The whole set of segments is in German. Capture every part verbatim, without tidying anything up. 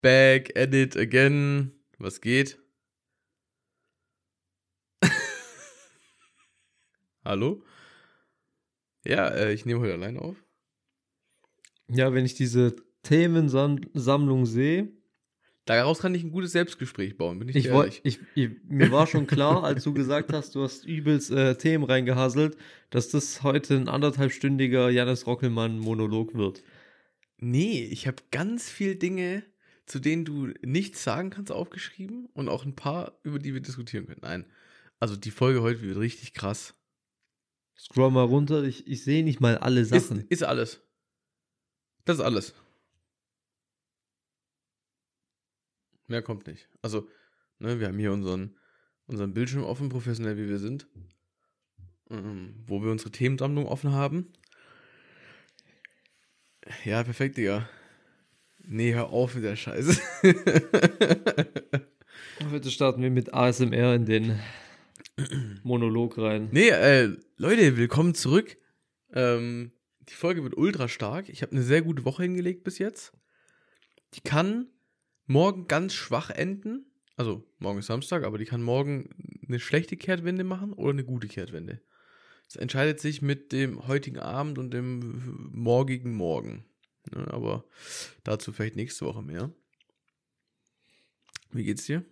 Back at it again. Was geht? Hallo? Ja, äh, ich nehme heute allein auf. Ja, wenn ich diese Themensammlung sehe. Daraus kann ich ein gutes Selbstgespräch bauen, bin ich, Ich dir woll, ehrlich. ich, ich, mir war schon klar, als du gesagt hast, du hast übelst äh, Themen reingehasselt, dass das heute ein anderthalbstündiger Jannis Rockelmann-Monolog wird. Nee, ich habe ganz viel Dinge, zu denen du nichts sagen kannst, aufgeschrieben und auch ein paar, über die wir diskutieren können. Nein, also die Folge heute wird richtig krass. Scroll mal runter, ich, ich sehe nicht mal alle Ist, Sachen. ist alles. Das ist alles. Mehr kommt nicht. Also, ne, wir haben hier unseren, unseren Bildschirm offen, professionell wie wir sind. Ähm, wo wir unsere Themensammlung offen haben. Ja, perfekt, Digga. Nee, hör auf mit der Scheiße. Heute starten wir mit A S M R in den Monolog rein. Nee, äh, Leute, willkommen zurück. Ähm, die Folge wird ultra stark. Ich habe eine sehr gute Woche hingelegt bis jetzt. Die kann morgen ganz schwach enden. Also, morgen ist Samstag, aber die kann morgen eine schlechte Kehrtwende machen oder eine gute Kehrtwende. Es entscheidet sich mit dem heutigen Abend und dem morgigen Morgen. Ja, aber dazu vielleicht nächste Woche mehr. Wie geht's dir?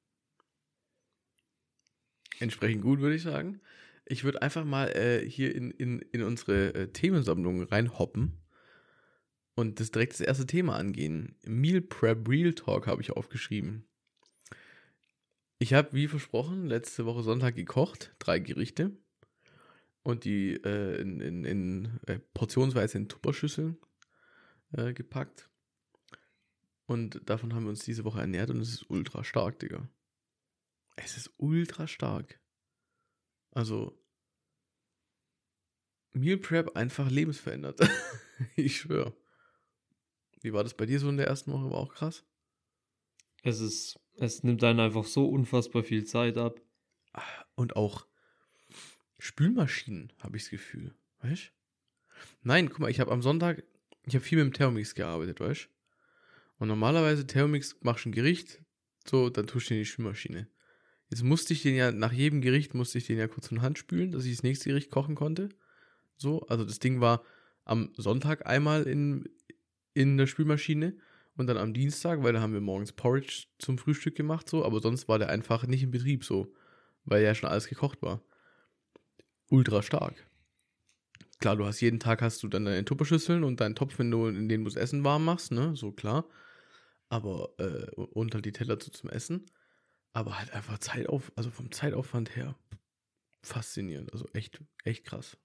Entsprechend gut, würde ich sagen. Ich würde einfach mal äh, hier in, in, in unsere äh, Themensammlung reinhoppen und das direkt das erste Thema angehen. Meal Prep Real Talk habe ich aufgeschrieben. Ich habe, wie versprochen, letzte Woche Sonntag gekocht, drei Gerichte und die äh, in, in, in äh, portionsweise in Tupperschüsseln äh, gepackt. Und davon haben wir uns diese Woche ernährt und es ist ultra stark, Digga. Es ist ultra stark. Also, Meal Prep einfach lebensverändert. Ich schwöre. Wie war das bei dir so in der ersten Woche? War auch krass? Es ist, es nimmt einen einfach so unfassbar viel Zeit ab. Und auch Spülmaschinen, habe ich das Gefühl. Weißt du? Nein, guck mal, ich habe am Sonntag, ich habe viel mit dem Thermomix gearbeitet, weißt du? Und normalerweise Thermomix machst du ein Gericht, so, dann tust du den in die Spülmaschine. Jetzt musste ich den ja, nach jedem Gericht musste ich den ja kurz von Hand spülen, dass ich das nächste Gericht kochen konnte. So, also das Ding war am Sonntag einmal in, in der Spülmaschine und dann am Dienstag, weil da haben wir morgens Porridge zum Frühstück gemacht, so, aber sonst war der einfach nicht in Betrieb, so, weil ja schon alles gekocht war. Ultra stark. Klar, du hast jeden Tag hast du dann deine Tupperschüsseln und deinen Topf, wenn du, in den du das Essen warm machst, ne, so klar. Aber, äh, und halt die Teller zu zum Essen. Aber halt einfach Zeitauf, also vom Zeitaufwand her faszinierend, also echt, echt krass.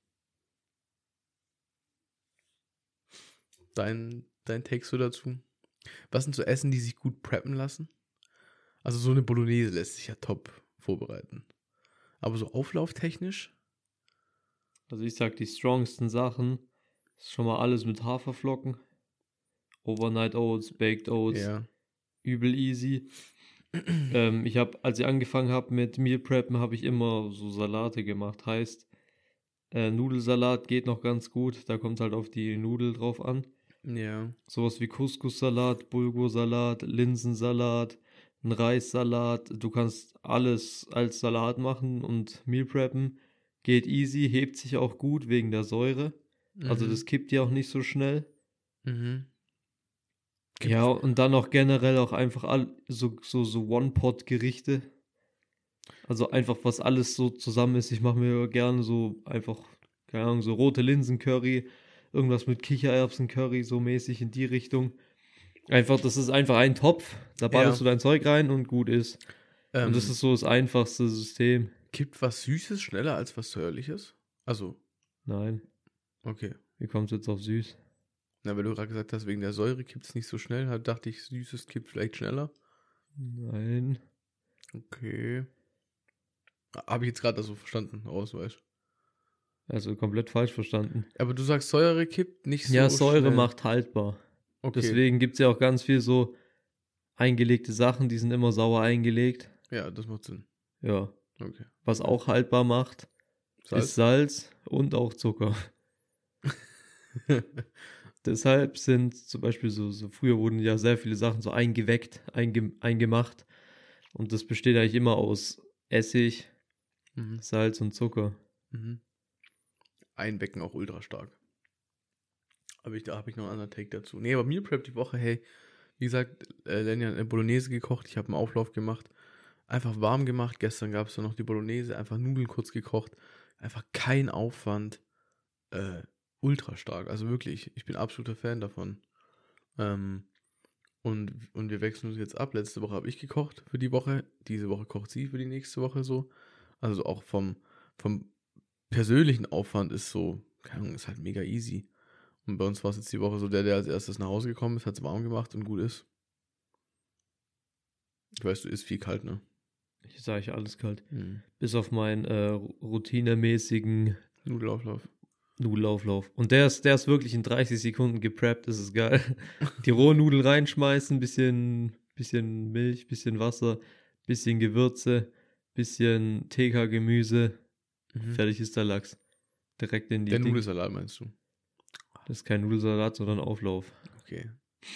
Dein, dein Take so dazu? Was sind so Essen, die sich gut preppen lassen? Also so eine Bolognese lässt sich ja top vorbereiten. Aber so auflauftechnisch? Also ich sag, die strongsten Sachen ist schon mal alles mit Haferflocken. Overnight Oats, Baked Oats, Ja. übel easy. ähm, ich habe, als ich angefangen habe mit Meal Preppen, habe ich immer so Salate gemacht. Heißt, äh, Nudelsalat geht noch ganz gut. Da kommt halt auf die Nudel drauf an. Ja. Sowas wie Couscous-Salat, Bulgursalat, Linsensalat, ein Reissalat. Du kannst alles als Salat machen und Meal preppen. Geht easy, hebt sich auch gut wegen der Säure. Also Mhm. das kippt ja auch nicht so schnell. Mhm. Gibt- Ja, und dann auch generell auch einfach all, so, so, so One-Pot-Gerichte. Also einfach, was alles so zusammen ist. Ich mache mir gerne so einfach, keine Ahnung, so rote Linsen-Curry, irgendwas mit Kichererbsen-Curry, so mäßig in die Richtung. Einfach, das ist einfach ein Topf, da ballerst Ja. du dein Zeug rein und gut ist. Ähm, Und das ist so das einfachste System. Kippt was Süßes schneller als was Säuerliches? Also, Nein, okay. wie kommt es jetzt auf süß? Na, weil du gerade gesagt hast, wegen der Säure kippt es nicht so schnell, halt dachte ich, Süßes kippt vielleicht schneller. Nein. Okay. Habe ich jetzt gerade so verstanden, aus, weißt du. Also komplett falsch verstanden. Aber du sagst, Säure kippt nicht so Ja, Säure schnell. macht haltbar. Okay. Deswegen gibt es ja auch ganz viel so eingelegte Sachen, die sind immer sauer eingelegt. Ja, das macht Sinn. Ja. Okay. Was auch haltbar macht, Salz? ist Salz und auch Zucker. deshalb sind zum Beispiel so, so früher wurden ja sehr viele Sachen so eingeweckt, einge, eingemacht. Und das besteht eigentlich immer aus Essig, Mhm. Salz und Zucker. Mhm. Einwecken auch ultra stark. Aber ich, da habe ich noch einen anderen Take dazu. Nee, aber Meal Prep die Woche, hey, wie gesagt, äh, Lenny hat eine Bolognese gekocht, ich habe einen Auflauf gemacht, einfach warm gemacht. Gestern gab es dann noch die Bolognese, einfach Nudeln kurz gekocht. Einfach kein Aufwand. Äh, ultra stark. Also wirklich, ich bin absoluter Fan davon. Ähm, und, und wir wechseln uns jetzt ab. Letzte Woche habe ich gekocht für die Woche. Diese Woche kocht sie für die nächste Woche so. Also auch vom, vom persönlichen Aufwand ist so, keine Ahnung, ist halt mega easy. Und bei uns war es jetzt die Woche so, der, der als erstes nach Hause gekommen ist, hat es warm gemacht und gut ist. Ich weiß, du isst viel kalt, ne? Ich sage alles kalt. Hm. Bis auf meinen äh, routinemäßigen Nudelauflauf. Nudelauflauf. Und der ist, der ist wirklich in dreißig Sekunden gepreppt, das ist geil. Die rohen Nudeln reinschmeißen, bisschen, bisschen Milch, bisschen Wasser, bisschen Gewürze, bisschen T K-Gemüse. Mhm. Fertig ist der Lachs. Direkt in die Der Ding. Nudelsalat meinst du? Das ist kein Nudelsalat, sondern Auflauf. Okay.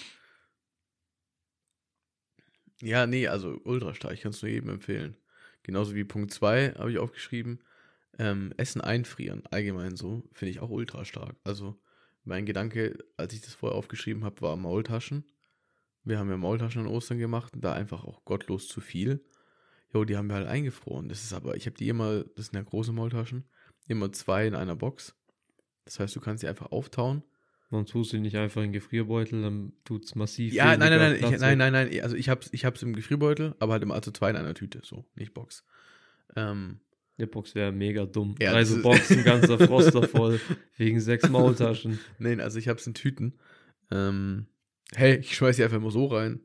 Ja, nee, also ultra stark. Ich kann es nur jedem empfehlen. Genauso wie Punkt zwei habe ich aufgeschrieben. Ähm, Essen einfrieren, allgemein so, finde ich auch ultra stark. Also mein Gedanke, als ich das vorher aufgeschrieben habe, war Maultaschen. Wir haben ja Maultaschen an Ostern gemacht und da einfach auch gottlos zu viel. Jo, die haben wir halt eingefroren. Das ist aber, ich habe die immer, das sind ja große Maultaschen, immer zwei in einer Box. Das heißt, du kannst sie einfach auftauen. Man tut sie nicht einfach in den Gefrierbeutel, dann tut es massiv Ja, nein, nein, weniger nein, ich, Platz nein, weg. nein, nein, also ich hab's, ich hab's im Gefrierbeutel, aber halt immer also zwei in einer Tüte, so, nicht Box. Ähm, Der Box wäre mega dumm. Ja, Drei das so ist- Boxen, ganzer Froster voll, wegen sechs Maultaschen. nein, also ich hab's in Tüten. Ähm, hey, ich schmeiß die einfach immer so rein.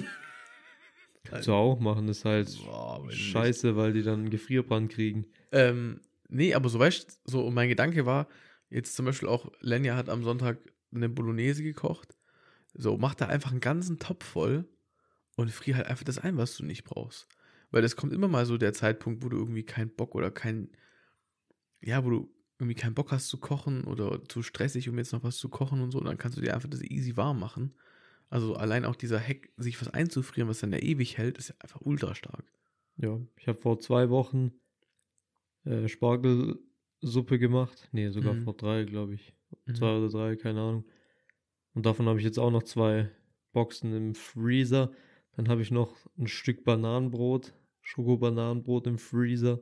Kannst du auch machen, das ist halt Boah, weiß ich nicht. scheiße, weil die dann einen Gefrierbrand kriegen. Ähm, nee, aber so weißt du, so mein Gedanke war, jetzt zum Beispiel auch, Lenja hat am Sonntag eine Bolognese gekocht. So, mach da einfach einen ganzen Topf voll und frier halt einfach das ein, was du nicht brauchst. Weil es kommt immer mal so der Zeitpunkt, wo du irgendwie keinen Bock oder kein, ja, wo du irgendwie keinen Bock hast zu kochen oder zu stressig, um jetzt noch was zu kochen und so, und dann kannst du dir einfach das easy warm machen. Also allein auch dieser Hack, sich was einzufrieren, was dann ja ewig hält, ist ja einfach ultra stark. Ja, ich habe vor zwei Wochen äh, Spargelsuppe gemacht. Nee, sogar Mhm. vor drei, glaube ich. Mhm. Zwei oder drei, keine Ahnung. Und davon habe ich jetzt auch noch zwei Boxen im Freezer. Dann habe ich noch ein Stück Bananenbrot, Schokobananenbrot im Freezer.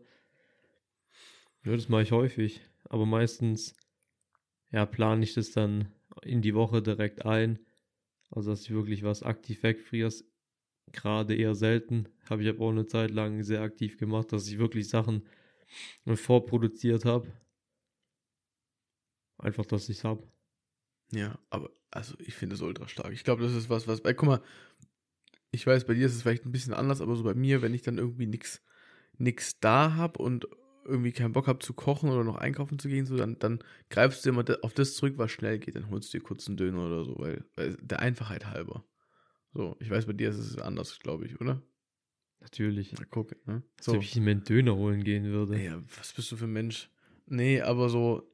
Ja, das mache ich häufig. Aber meistens, ja, plane ich das dann in die Woche direkt ein. Also, dass ich wirklich was aktiv wegfriere, ist gerade eher selten. Habe ich aber auch eine Zeit lang sehr aktiv gemacht, dass ich wirklich Sachen vorproduziert habe. Einfach, dass ich es habe. Ja, aber also ich finde es ultra stark. Ich glaube, das ist was, was, weil, guck mal, ich weiß, bei dir ist es vielleicht ein bisschen anders, aber so bei mir, wenn ich dann irgendwie nix, nix da habe und irgendwie keinen Bock habe zu kochen oder noch einkaufen zu gehen, so, dann, dann greifst du immer da- auf das zurück, was schnell geht. Dann holst du dir kurz einen Döner oder so, weil, weil der Einfachheit halber. So, ich weiß, bei dir ist es anders, glaube ich, oder? Natürlich. Na, guck, ne? Als So. ob ich mir einen Döner holen gehen würde. Ja, was bist du für ein Mensch? Nee, aber so,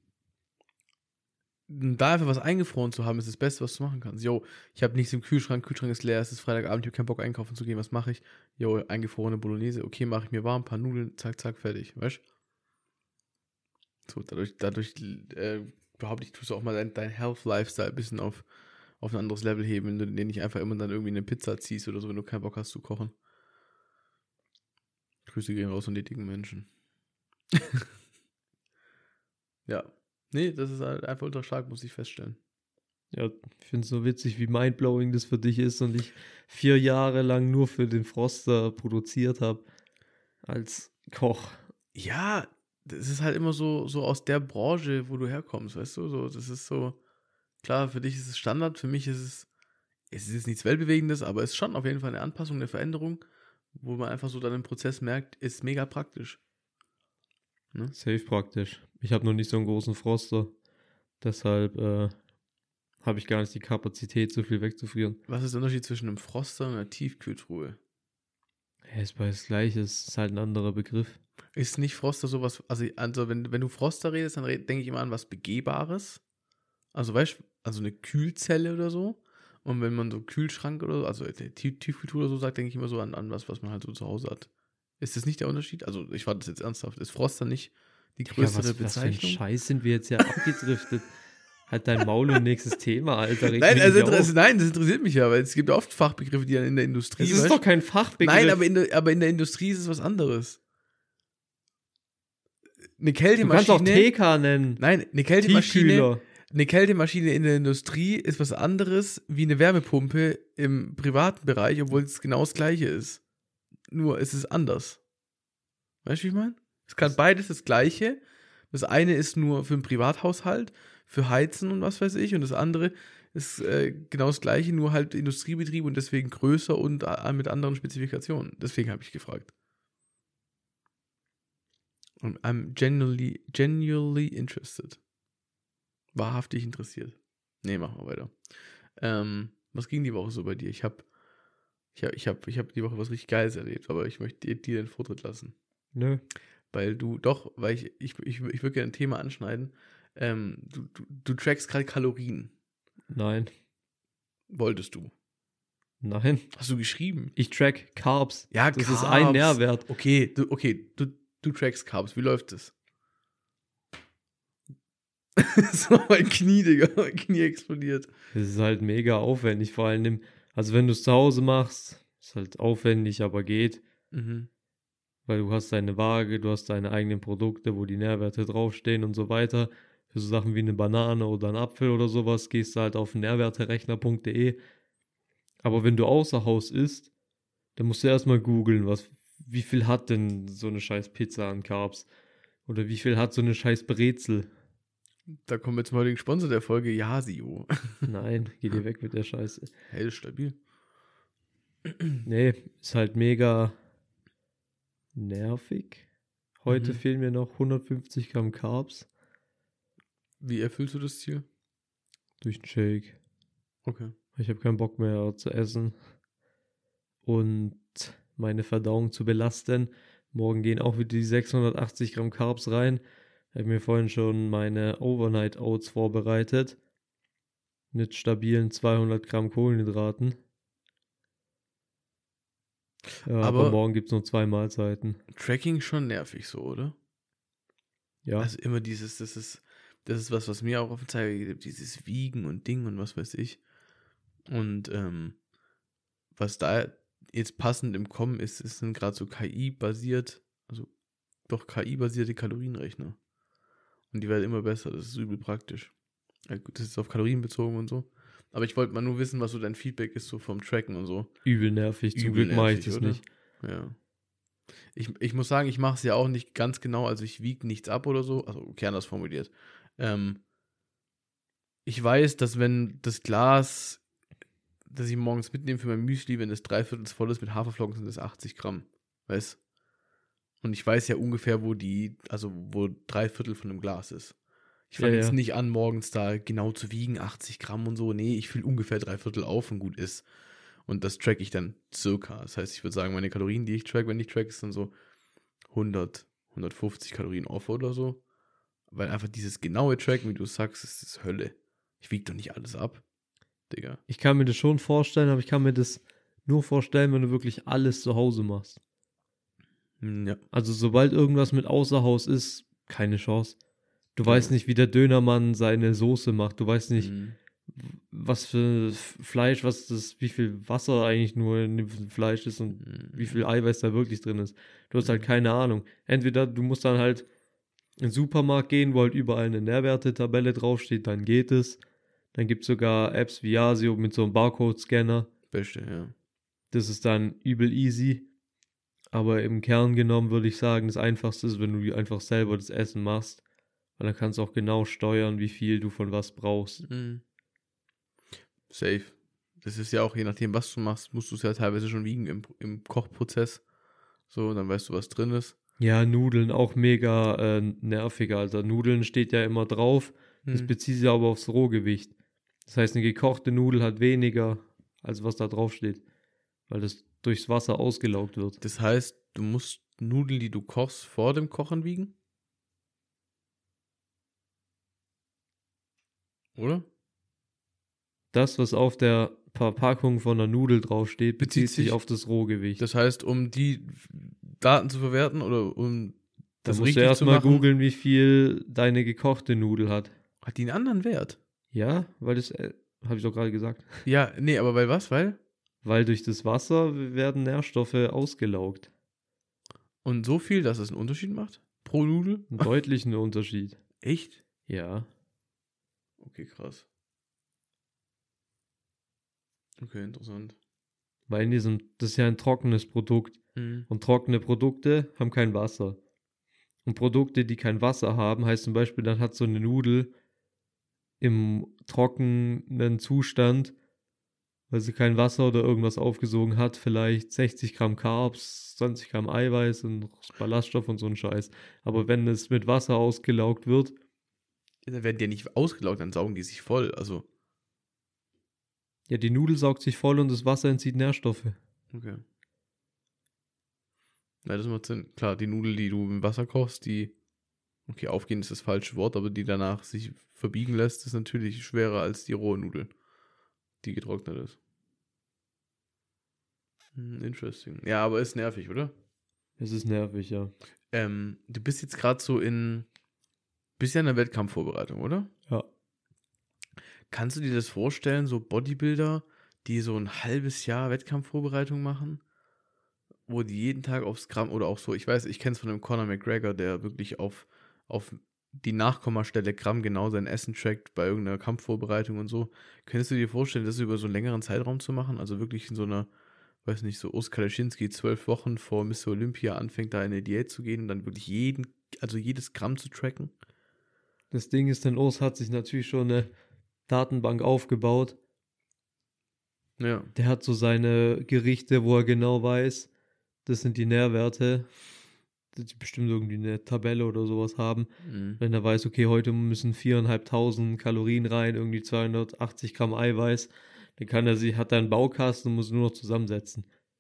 da einfach was eingefroren zu haben, ist das Beste, was du machen kannst. Jo, ich habe nichts im Kühlschrank, Kühlschrank ist leer, es ist Freitagabend, ich habe keinen Bock einkaufen zu gehen, was mache ich? Jo, eingefrorene Bolognese, okay, mache ich mir warm, ein paar Nudeln, zack, zack, fertig, weißt du? So, dadurch, dadurch äh, behaupte ich, tust du auch mal dein, dein Health-Lifestyle ein bisschen auf, auf ein anderes Level heben, wenn du den nicht einfach immer dann irgendwie eine Pizza ziehst oder so, wenn du keinen Bock hast zu kochen. Grüße gehen raus an die dicken Menschen. Ja. Nee, das ist halt einfach ultra stark, muss ich feststellen. Ja, ich finde es so witzig, wie mindblowing das für dich ist und ich vier Jahre lang nur für den Froster produziert habe als Koch. Ja, das ist halt immer so, so aus der Branche, wo du herkommst, weißt du? So, das ist so, klar, für dich ist es Standard, für mich ist es, es ist jetzt nichts Weltbewegendes, aber es ist schon auf jeden Fall eine Anpassung, eine Veränderung, wo man einfach so dann im Prozess merkt, ist mega praktisch. Ne? Safe praktisch. Ich habe noch nicht so einen großen Froster, deshalb äh, habe ich gar nicht die Kapazität, so viel wegzufrieren. Was ist der Unterschied zwischen einem Froster und einer Tiefkühltruhe? Ja, ist beides gleich, ist halt ein anderer Begriff. Ist nicht Froster sowas, also, also wenn, wenn du Froster redest, dann red, denke ich immer an was Begehbares. Also weißt du, also eine Kühlzelle oder so. Und wenn man so Kühlschrank oder so, also Tief- Tiefkühltruhe oder so sagt, denke ich immer so an, an was, was man halt so zu Hause hat. Ist das nicht der Unterschied? Also ich war das jetzt ernsthaft. Ist Frost dann nicht die Digga, größere was, was für ein Bezeichnung? Scheiß sind wir jetzt ja abgedriftet. Halt dein Maul und nächstes Thema, Alter. Reg Nein, mich also nicht interess- auf. nein, das interessiert mich ja, weil es gibt oft Fachbegriffe, die dann in der Industrie. Das ist weißt? doch kein Fachbegriff. Nein, aber in, der, aber in der Industrie ist es was anderes. Eine du kannst Kältemaschine. auch T K nennen. Nein, eine Kältemaschine. Tiefkühler. Eine Kältemaschine in der Industrie ist was anderes wie eine Wärmepumpe im privaten Bereich, obwohl es genau das Gleiche ist. Nur es ist anders. Weißt du, wie ich meine? Es kann beides das Gleiche. Das eine ist nur für den Privathaushalt, für Heizen und was weiß ich, und das andere ist äh, genau das Gleiche, nur halt Industriebetrieb und deswegen größer und äh, mit anderen Spezifikationen. Deswegen habe ich gefragt. Und I'm genuinely, genuinely interested. Wahrhaftig interessiert. Nee, machen wir weiter. Ähm, was ging die Woche so bei dir? Ich habe ich hab, ich hab, ich hab die Woche was richtig Geiles erlebt, aber ich möchte dir, dir den Vortritt lassen. Nö. Weil du doch, weil ich, ich, ich, ich würde gerne ein Thema anschneiden. Ähm, du, du, du trackst gerade Kalorien. Nein. Wolltest du? Nein. Hast du geschrieben? Ich track Carbs. Ja, Das Carbs. ist ein Nährwert. Okay, du, okay, du, du trackst Carbs. Wie läuft das? So, mein Knie, Digga. Mein Knie explodiert. Das ist halt mega aufwendig. Vor allem, also wenn du es zu Hause machst, ist halt aufwendig, aber geht. Mhm. Weil du hast deine Waage, du hast deine eigenen Produkte, wo die Nährwerte draufstehen und so weiter. Für so Sachen wie eine Banane oder ein Apfel oder sowas gehst du halt auf nährwerterechner punkt de. Aber wenn du außer Haus isst, dann musst du erstmal googeln, was, wie viel hat denn so eine scheiß Pizza an Carbs? Oder wie viel hat so eine scheiß Brezel? Da kommen wir zum heutigen Sponsor der Folge, Yasio. Nein, geh dir weg mit der Scheiße. Hey, das ist stabil. Nee, ist halt mega nervig. Heute Mhm. fehlen mir noch hundertfünfzig Gramm Carbs Wie erfüllst du das Ziel? durch den Shake. Okay. Ich habe keinen Bock mehr zu essen und meine Verdauung zu belasten. Morgen gehen auch wieder die sechshundertachtzig Gramm Carbs rein. Ich habe mir vorhin schon meine Overnight Oats vorbereitet. Mit stabilen zweihundert Gramm Kohlenhydraten. Ja, aber, Aber- morgen gibt es nur zwei Mahlzeiten. Tracking schon nervig so, oder? Ja, Also immer dieses, das ist, das ist was, was mir auch auf den Zeiger geht, dieses Wiegen und Ding und was weiß ich. Und ähm, was da jetzt passend im Kommen ist, ist sind gerade so K I-basiert, also doch K I-basierte Kalorienrechner. Und die werden immer besser, das ist übel praktisch. Ja, gut, das ist auf Kalorien bezogen und so. Aber ich wollte mal nur wissen, was so dein Feedback ist, so vom Tracken und so. übel nervig. Zum Übel Glück mache ich nervig, das oder? nicht. Ja. Ich, ich muss sagen, ich mache es ja auch nicht ganz genau, also ich wiege nichts ab oder so, also okay, anders formuliert. Ähm, ich weiß, dass wenn das Glas, das ich morgens mitnehme für mein Müsli, wenn das dreiviertel voll ist mit Haferflocken, sind das achtzig Gramm, weißt? Und ich weiß ja ungefähr, wo die, also wo drei Viertel von einem Glas ist. Ich fange Ja, jetzt ja. nicht an, morgens da genau zu wiegen, achtzig Gramm und so. Nee, ich fülle ungefähr drei Viertel auf und gut ist. Und das track ich dann circa. Das heißt, ich würde sagen, meine Kalorien, die ich track, wenn ich track, ist dann so hundert, hundertfünfzig Kalorien off oder so. Weil einfach dieses genaue Tracken, wie du sagst, ist, ist Hölle. Ich wiege doch nicht alles ab, Digga. Ich kann mir das schon vorstellen, aber ich kann mir das nur vorstellen, wenn du wirklich alles zu Hause machst. Hm, ja. Also sobald irgendwas mit Außerhaus ist, keine Chance. Du Ja. weißt nicht, wie der Dönermann seine Soße macht. Du weißt nicht, Hm. was für F- Fleisch, was das, wie viel Wasser eigentlich nur in dem Fleisch ist und Hm. wie viel Eiweiß da wirklich drin ist. Du hast halt keine Ahnung. Entweder du musst dann halt in den Supermarkt gehen, wo halt überall eine Nährwertetabelle draufsteht, dann geht es. Dann gibt es sogar Apps wie Yasio mit so einem Barcode-Scanner. Beste, ja. Das ist dann übel easy. Aber im Kern genommen würde ich sagen, das Einfachste ist, wenn du einfach selber das Essen machst. Weil dann kannst du auch genau steuern, wie viel du von was brauchst. Mhm. Safe. Das ist ja auch, je nachdem, was du machst, musst du es ja teilweise schon wiegen im, im Kochprozess. So, dann weißt du, was drin ist. Ja, Nudeln auch mega äh, nervig, Alter. Nudeln steht ja immer drauf. Das Hm. bezieht sich aber aufs Rohgewicht. Das heißt, eine gekochte Nudel hat weniger, als was da drauf steht. Weil das durchs Wasser ausgelaugt wird. Das heißt, du musst Nudeln, die du kochst, vor dem Kochen wiegen? Oder? das, was auf der Verpackung von der Nudel draufsteht, bezieht, Bezieht sich sich- auf das Rohgewicht. Das heißt, um die Daten zu verwerten oder um Da das musst du richtig zu erstmal machen, googeln, wie viel deine gekochte Nudel hat. hat die einen anderen Wert. Ja, weil das, äh, habe ich doch gerade gesagt. Ja, nee, aber bei was? Weil? Weil durch das Wasser werden Nährstoffe ausgelaugt. Und so viel, dass es einen Unterschied macht? Pro Nudel? Einen deutlichen Unterschied. Echt? Ja. Okay, krass. Okay, interessant. Weil in diesem, das ist ja ein trockenes Produkt. Mhm. Und trockene Produkte haben kein Wasser. Und Produkte, die kein Wasser haben, heißt zum Beispiel, dann hat so eine Nudel im trockenen Zustand, weil sie kein Wasser oder irgendwas aufgesogen hat, vielleicht sechzig Gramm Carbs, zwanzig Gramm Eiweiß und Ballaststoff und so ein Scheiß. Aber wenn es mit Wasser ausgelaugt wird, Dann werden die ja nicht ausgelaugt, dann saugen die sich voll. Also, ja, die Nudel saugt sich voll und das Wasser entzieht Nährstoffe. okay. Ja, das macht Sinn. Klar, die Nudel, die du im Wasser kochst, die, okay, aufgehen ist das falsche Wort, aber die danach sich verbiegen lässt, ist natürlich schwerer als die rohe Nudel, die getrocknet ist. Hm, interesting. Ja, aber ist nervig, oder? Es ist nervig, ja. Ähm, du bist jetzt gerade so in, bist ja in der Wettkampfvorbereitung, oder? Ja. Kannst du dir das vorstellen, so Bodybuilder, die so ein halbes Jahr Wettkampfvorbereitung machen, wo die jeden Tag aufs Gramm oder auch so, ich weiß, ich kenne es von dem Conor McGregor, der wirklich auf, auf die Nachkommastelle Gramm genau sein Essen trackt bei irgendeiner Kampfvorbereitung und so. Könntest du dir vorstellen, das über so einen längeren Zeitraum zu machen? Also wirklich in so einer, weiß nicht, so Oskar Leschinski zwölf Wochen vor Mister Olympia anfängt, da in eine Diät zu gehen und dann wirklich jeden, also jedes Gramm zu tracken? Das Ding ist, denn Urs hat sich natürlich schon eine Datenbank aufgebaut. Ja. Der hat so seine Gerichte, wo er genau weiß, das sind die Nährwerte, dass die bestimmt irgendwie eine Tabelle oder sowas haben. Mhm. Wenn er weiß, okay, heute müssen viertausendfünfhundert Kalorien rein, irgendwie zweihundertachtzig Gramm Eiweiß, dann kann er sie, hat er einen Baukasten und muss nur noch zusammensetzen.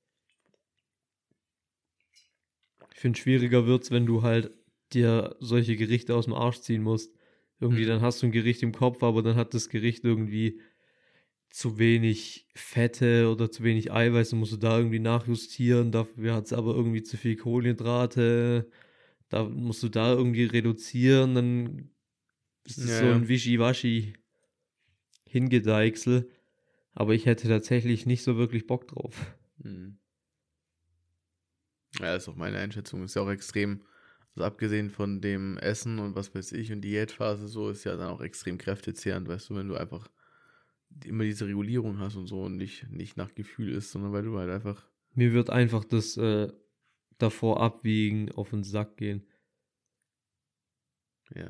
Ich finde, schwieriger wird's, wenn du halt dir solche Gerichte aus dem Arsch ziehen musst. Irgendwie, Mhm. dann hast du ein Gericht im Kopf, aber dann hat das Gericht irgendwie zu wenig Fette oder zu wenig Eiweiß, dann musst du da irgendwie nachjustieren, dafür hat es aber irgendwie zu viel Kohlenhydrate, da musst du da irgendwie reduzieren, dann ist es Ja, so ja. ein Wischiwaschi Hingedeichsel, aber ich hätte tatsächlich nicht so wirklich Bock drauf. Mhm. Ja, ist auch meine Einschätzung. Ist ja auch extrem, also abgesehen von dem Essen und was weiß ich und Diätphase, so ist ja dann auch extrem kräftezehrend, weißt du, wenn du einfach immer diese Regulierung hast und so und nicht, nicht nach Gefühl ist, sondern weil du halt einfach, Mir wird einfach das äh, davor abwiegen, auf den Sack gehen. ja.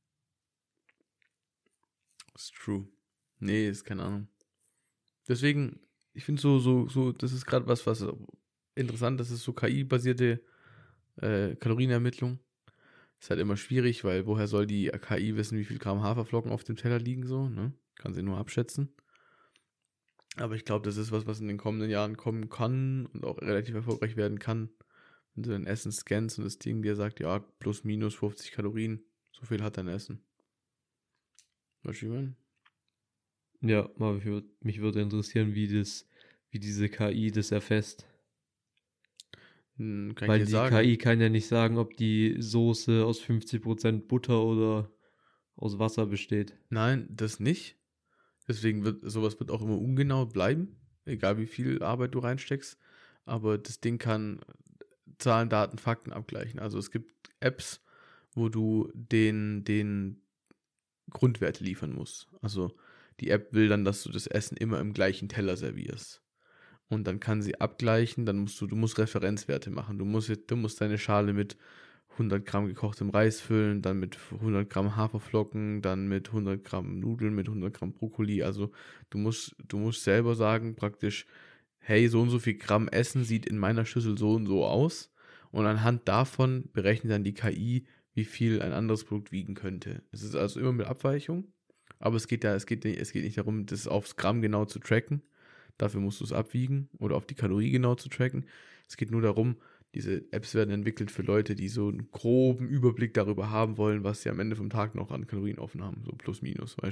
Ist true. Nee, ist keine Ahnung. Deswegen, ich finde so, so, so, das ist gerade was, was interessant, das ist so K I-basierte äh, Kalorienermittlung. Ist halt immer schwierig, weil woher soll die K I wissen, wie viel Gramm Haferflocken auf dem Teller liegen, so, ne? Kann sie nur abschätzen. Aber ich glaube, das ist was, was in den kommenden Jahren kommen kann und auch relativ erfolgreich werden kann. Wenn du dein Essen scannst und das Ding dir sagt, ja, plus minus fünfzig Kalorien, so viel hat dein Essen. Weißt du, wie ich meine? Ja, aber mich würde mich würde interessieren, wie das, wie diese K I das erfasst. Hm, kann Weil ich dir die sagen. K I kann ja nicht sagen, ob die Soße aus fünfzig Prozent Butter oder aus Wasser besteht. Nein, das nicht. Deswegen wird sowas wird auch immer ungenau bleiben, egal wie viel Arbeit du reinsteckst. Aber das Ding kann Zahlen, Daten, Fakten abgleichen. Also es gibt Apps, wo du den, den Grundwert liefern musst. Also die App will dann, dass du das Essen immer im gleichen Teller servierst. Und dann kann sie abgleichen, dann musst du, du musst Referenzwerte machen. Du musst, du musst deine Schale mit hundert Gramm gekochtem Reis füllen, dann mit hundert Gramm Haferflocken, dann mit hundert Gramm Nudeln, mit hundert Gramm Brokkoli. Also du musst, du musst selber sagen praktisch, hey, so und so viel Gramm Essen sieht in meiner Schüssel so und so aus. Und anhand davon berechnet dann die K I, wie viel ein anderes Produkt wiegen könnte. Es ist also immer mit Abweichung, aber es geht ja, es geht nicht, es geht nicht darum, das aufs Gramm genau zu tracken. Dafür musst du es abwiegen oder auf die Kalorie genau zu tracken. Es geht nur darum, diese Apps werden entwickelt für Leute, die so einen groben Überblick darüber haben wollen, was sie am Ende vom Tag noch an Kalorien offen haben. So plus minus, weißt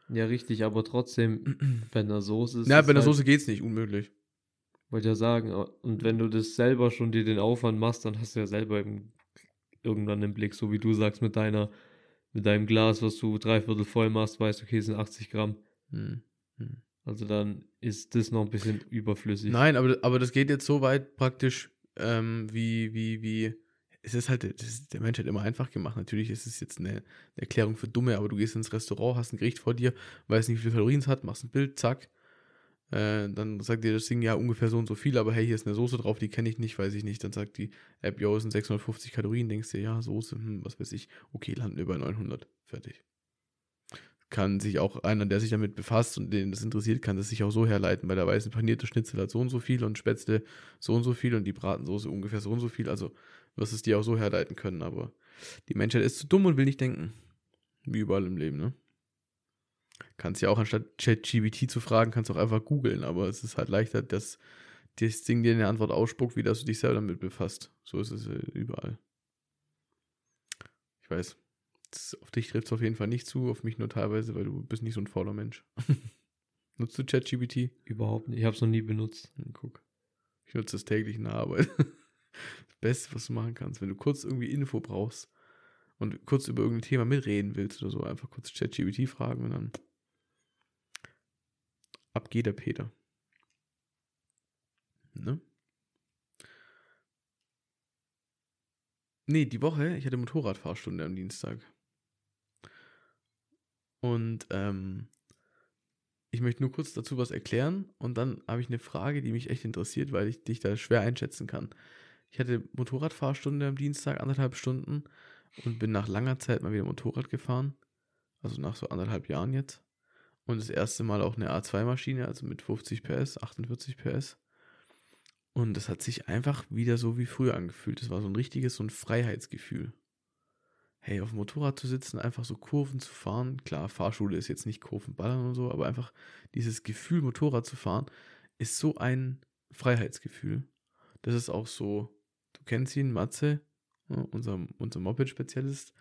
Ja, richtig, aber trotzdem, bei einer Soße ist Ja, es bei der halt, Soße geht's nicht, unmöglich. wollte ja sagen, und wenn du das selber schon dir den Aufwand machst, dann hast du ja selber im, irgendwann im Blick, so wie du sagst, mit deiner, mit deinem Glas, was du dreiviertel voll machst, weißt, okay, es sind achtzig Gramm. Hm. Hm. Also dann ist das noch ein bisschen überflüssig. Nein, aber, aber das geht jetzt so weit praktisch, ähm, wie, wie, wie, es ist halt, das ist, der Mensch hat immer einfach gemacht. Natürlich ist es jetzt eine, eine Erklärung für Dumme, aber du gehst ins Restaurant, hast ein Gericht vor dir, weißt nicht, wie viele Kalorien es hat, machst ein Bild, zack. Äh, dann sagt dir das Ding ja ungefähr so und so viel, aber hey, hier ist eine Soße drauf, die kenne ich nicht, weiß ich nicht. Dann sagt die App, yo, es sind sechshundertfünfzig Kalorien, denkst dir, ja, Soße, hm, was weiß ich, okay, landen über neunhundert, fertig. Kann sich auch einer, der sich damit befasst und den das interessiert, kann das sich auch so herleiten, weil der weiß, ein panierter Schnitzel hat so und so viel und Spätzle so und so viel und die Bratensoße ungefähr so und so viel. Also wirst es dir auch so herleiten können, aber die Menschheit ist zu dumm und will nicht denken. Wie überall im Leben, ne? Kannst ja auch anstatt ChatGPT zu fragen, kannst auch einfach googeln, aber es ist halt leichter, dass das Ding dir eine Antwort ausspuckt, wie dass du dich selber damit befasst. So ist es äh, überall. Ich weiß. Das, auf dich trifft es auf jeden Fall nicht zu, auf mich nur teilweise, weil du bist nicht so ein fauler Mensch. Nutzt du ChatGPT? Überhaupt nicht. Ich habe es noch nie benutzt. Hm, guck. Ich nutze das täglich in der Arbeit. Das Beste, was du machen kannst, wenn du kurz irgendwie Info brauchst und kurz über irgendein Thema mitreden willst oder so, einfach kurz ChatGPT fragen und dann ab geht der Peter. Ne? Nee, die Woche, ich hatte Motorradfahrstunde am Dienstag. Und ähm, ich möchte nur kurz dazu was erklären und dann habe ich eine Frage, die mich echt interessiert, weil ich dich da schwer einschätzen kann. Ich hatte Motorradfahrstunde am Dienstag, anderthalb Stunden und bin nach langer Zeit mal wieder Motorrad gefahren. Also nach so anderthalb Jahren jetzt. Und das erste Mal auch eine A zwei Maschine, also mit fünfzig P S, achtundvierzig P S. Und es hat sich einfach wieder so wie früher angefühlt. Es war so ein richtiges, so ein Freiheitsgefühl. Hey, auf dem Motorrad zu sitzen, einfach so Kurven zu fahren. Klar, Fahrschule ist jetzt nicht Kurvenballern und so, aber einfach dieses Gefühl, Motorrad zu fahren, ist so ein Freiheitsgefühl. Das ist auch so, du kennst ihn, Matze, ja, unser, unser Moped-Spezialist.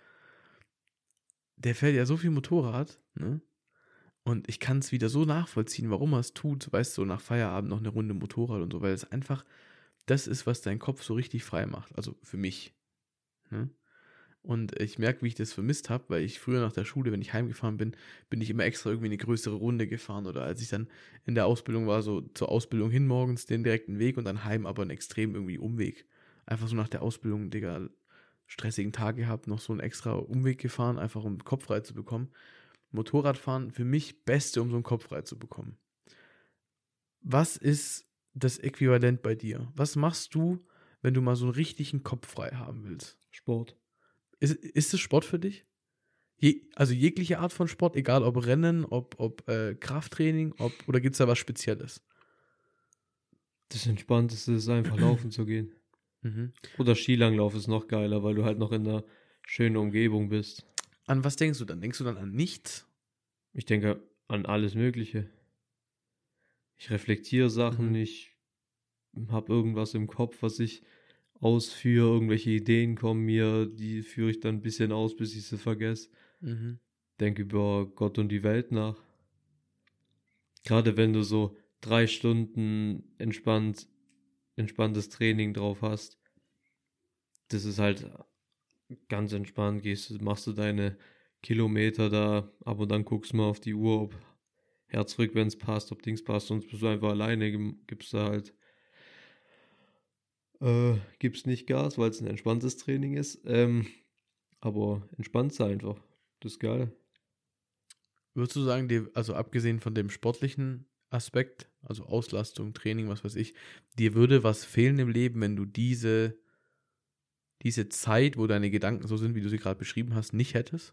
Der fährt ja so viel Motorrad, ne? Und ich kann es wieder so nachvollziehen, warum er es tut, weißt du, so nach Feierabend noch eine Runde Motorrad und so, weil es einfach das ist, was deinen Kopf so richtig frei macht. Also für mich. Ne? Und ich merke, wie ich das vermisst habe, weil ich früher nach der Schule, wenn ich heimgefahren bin, bin ich immer extra irgendwie eine größere Runde gefahren. Oder als ich dann in der Ausbildung war, so zur Ausbildung hin morgens den direkten Weg und dann heim aber einen extrem irgendwie Umweg. Einfach so nach der Ausbildung, Digga, stressigen Tag gehabt, noch so einen extra Umweg gefahren, einfach um den Kopf frei zu bekommen. Motorradfahren für mich Beste, um so einen Kopf frei zu bekommen. Was ist das Äquivalent bei dir? Was machst du, wenn du mal so einen richtigen Kopf frei haben willst? Sport. Ist, ist es Sport für dich? Je, also jegliche Art von Sport, egal ob Rennen, ob, ob äh, Krafttraining, ob oder gibt es da was Spezielles? Das Entspannteste ist einfach laufen zu gehen. Mhm. Oder Skilanglauf ist noch geiler, weil du halt noch in einer schönen Umgebung bist. An was denkst du dann? Denkst du dann an nichts? Ich denke an alles Mögliche. Ich reflektiere Sachen, Mhm. ich habe irgendwas im Kopf, was ich ausführe, irgendwelche Ideen kommen mir, die führe ich dann ein bisschen aus, bis ich sie vergesse. Mhm. Denke über Gott und die Welt nach. Gerade wenn du so drei Stunden entspannt, entspanntes Training drauf hast, das ist halt ganz entspannt, gehst, du- machst du deine Kilometer da, ab und dann guckst du mal auf die Uhr, ob Herz rück, wenn es passt, ob Dings passt, sonst bist du einfach alleine, gib- gibst da halt, äh, gibst nicht Gas, weil es ein entspanntes Training ist, ähm, aber entspannt sei einfach, das ist geil. Würdest du sagen, dir, also abgesehen von dem sportlichen Aspekt, also Auslastung, Training, was weiß ich, dir würde was fehlen im Leben, wenn du diese, diese Zeit, wo deine Gedanken so sind, wie du sie gerade beschrieben hast, nicht hättest?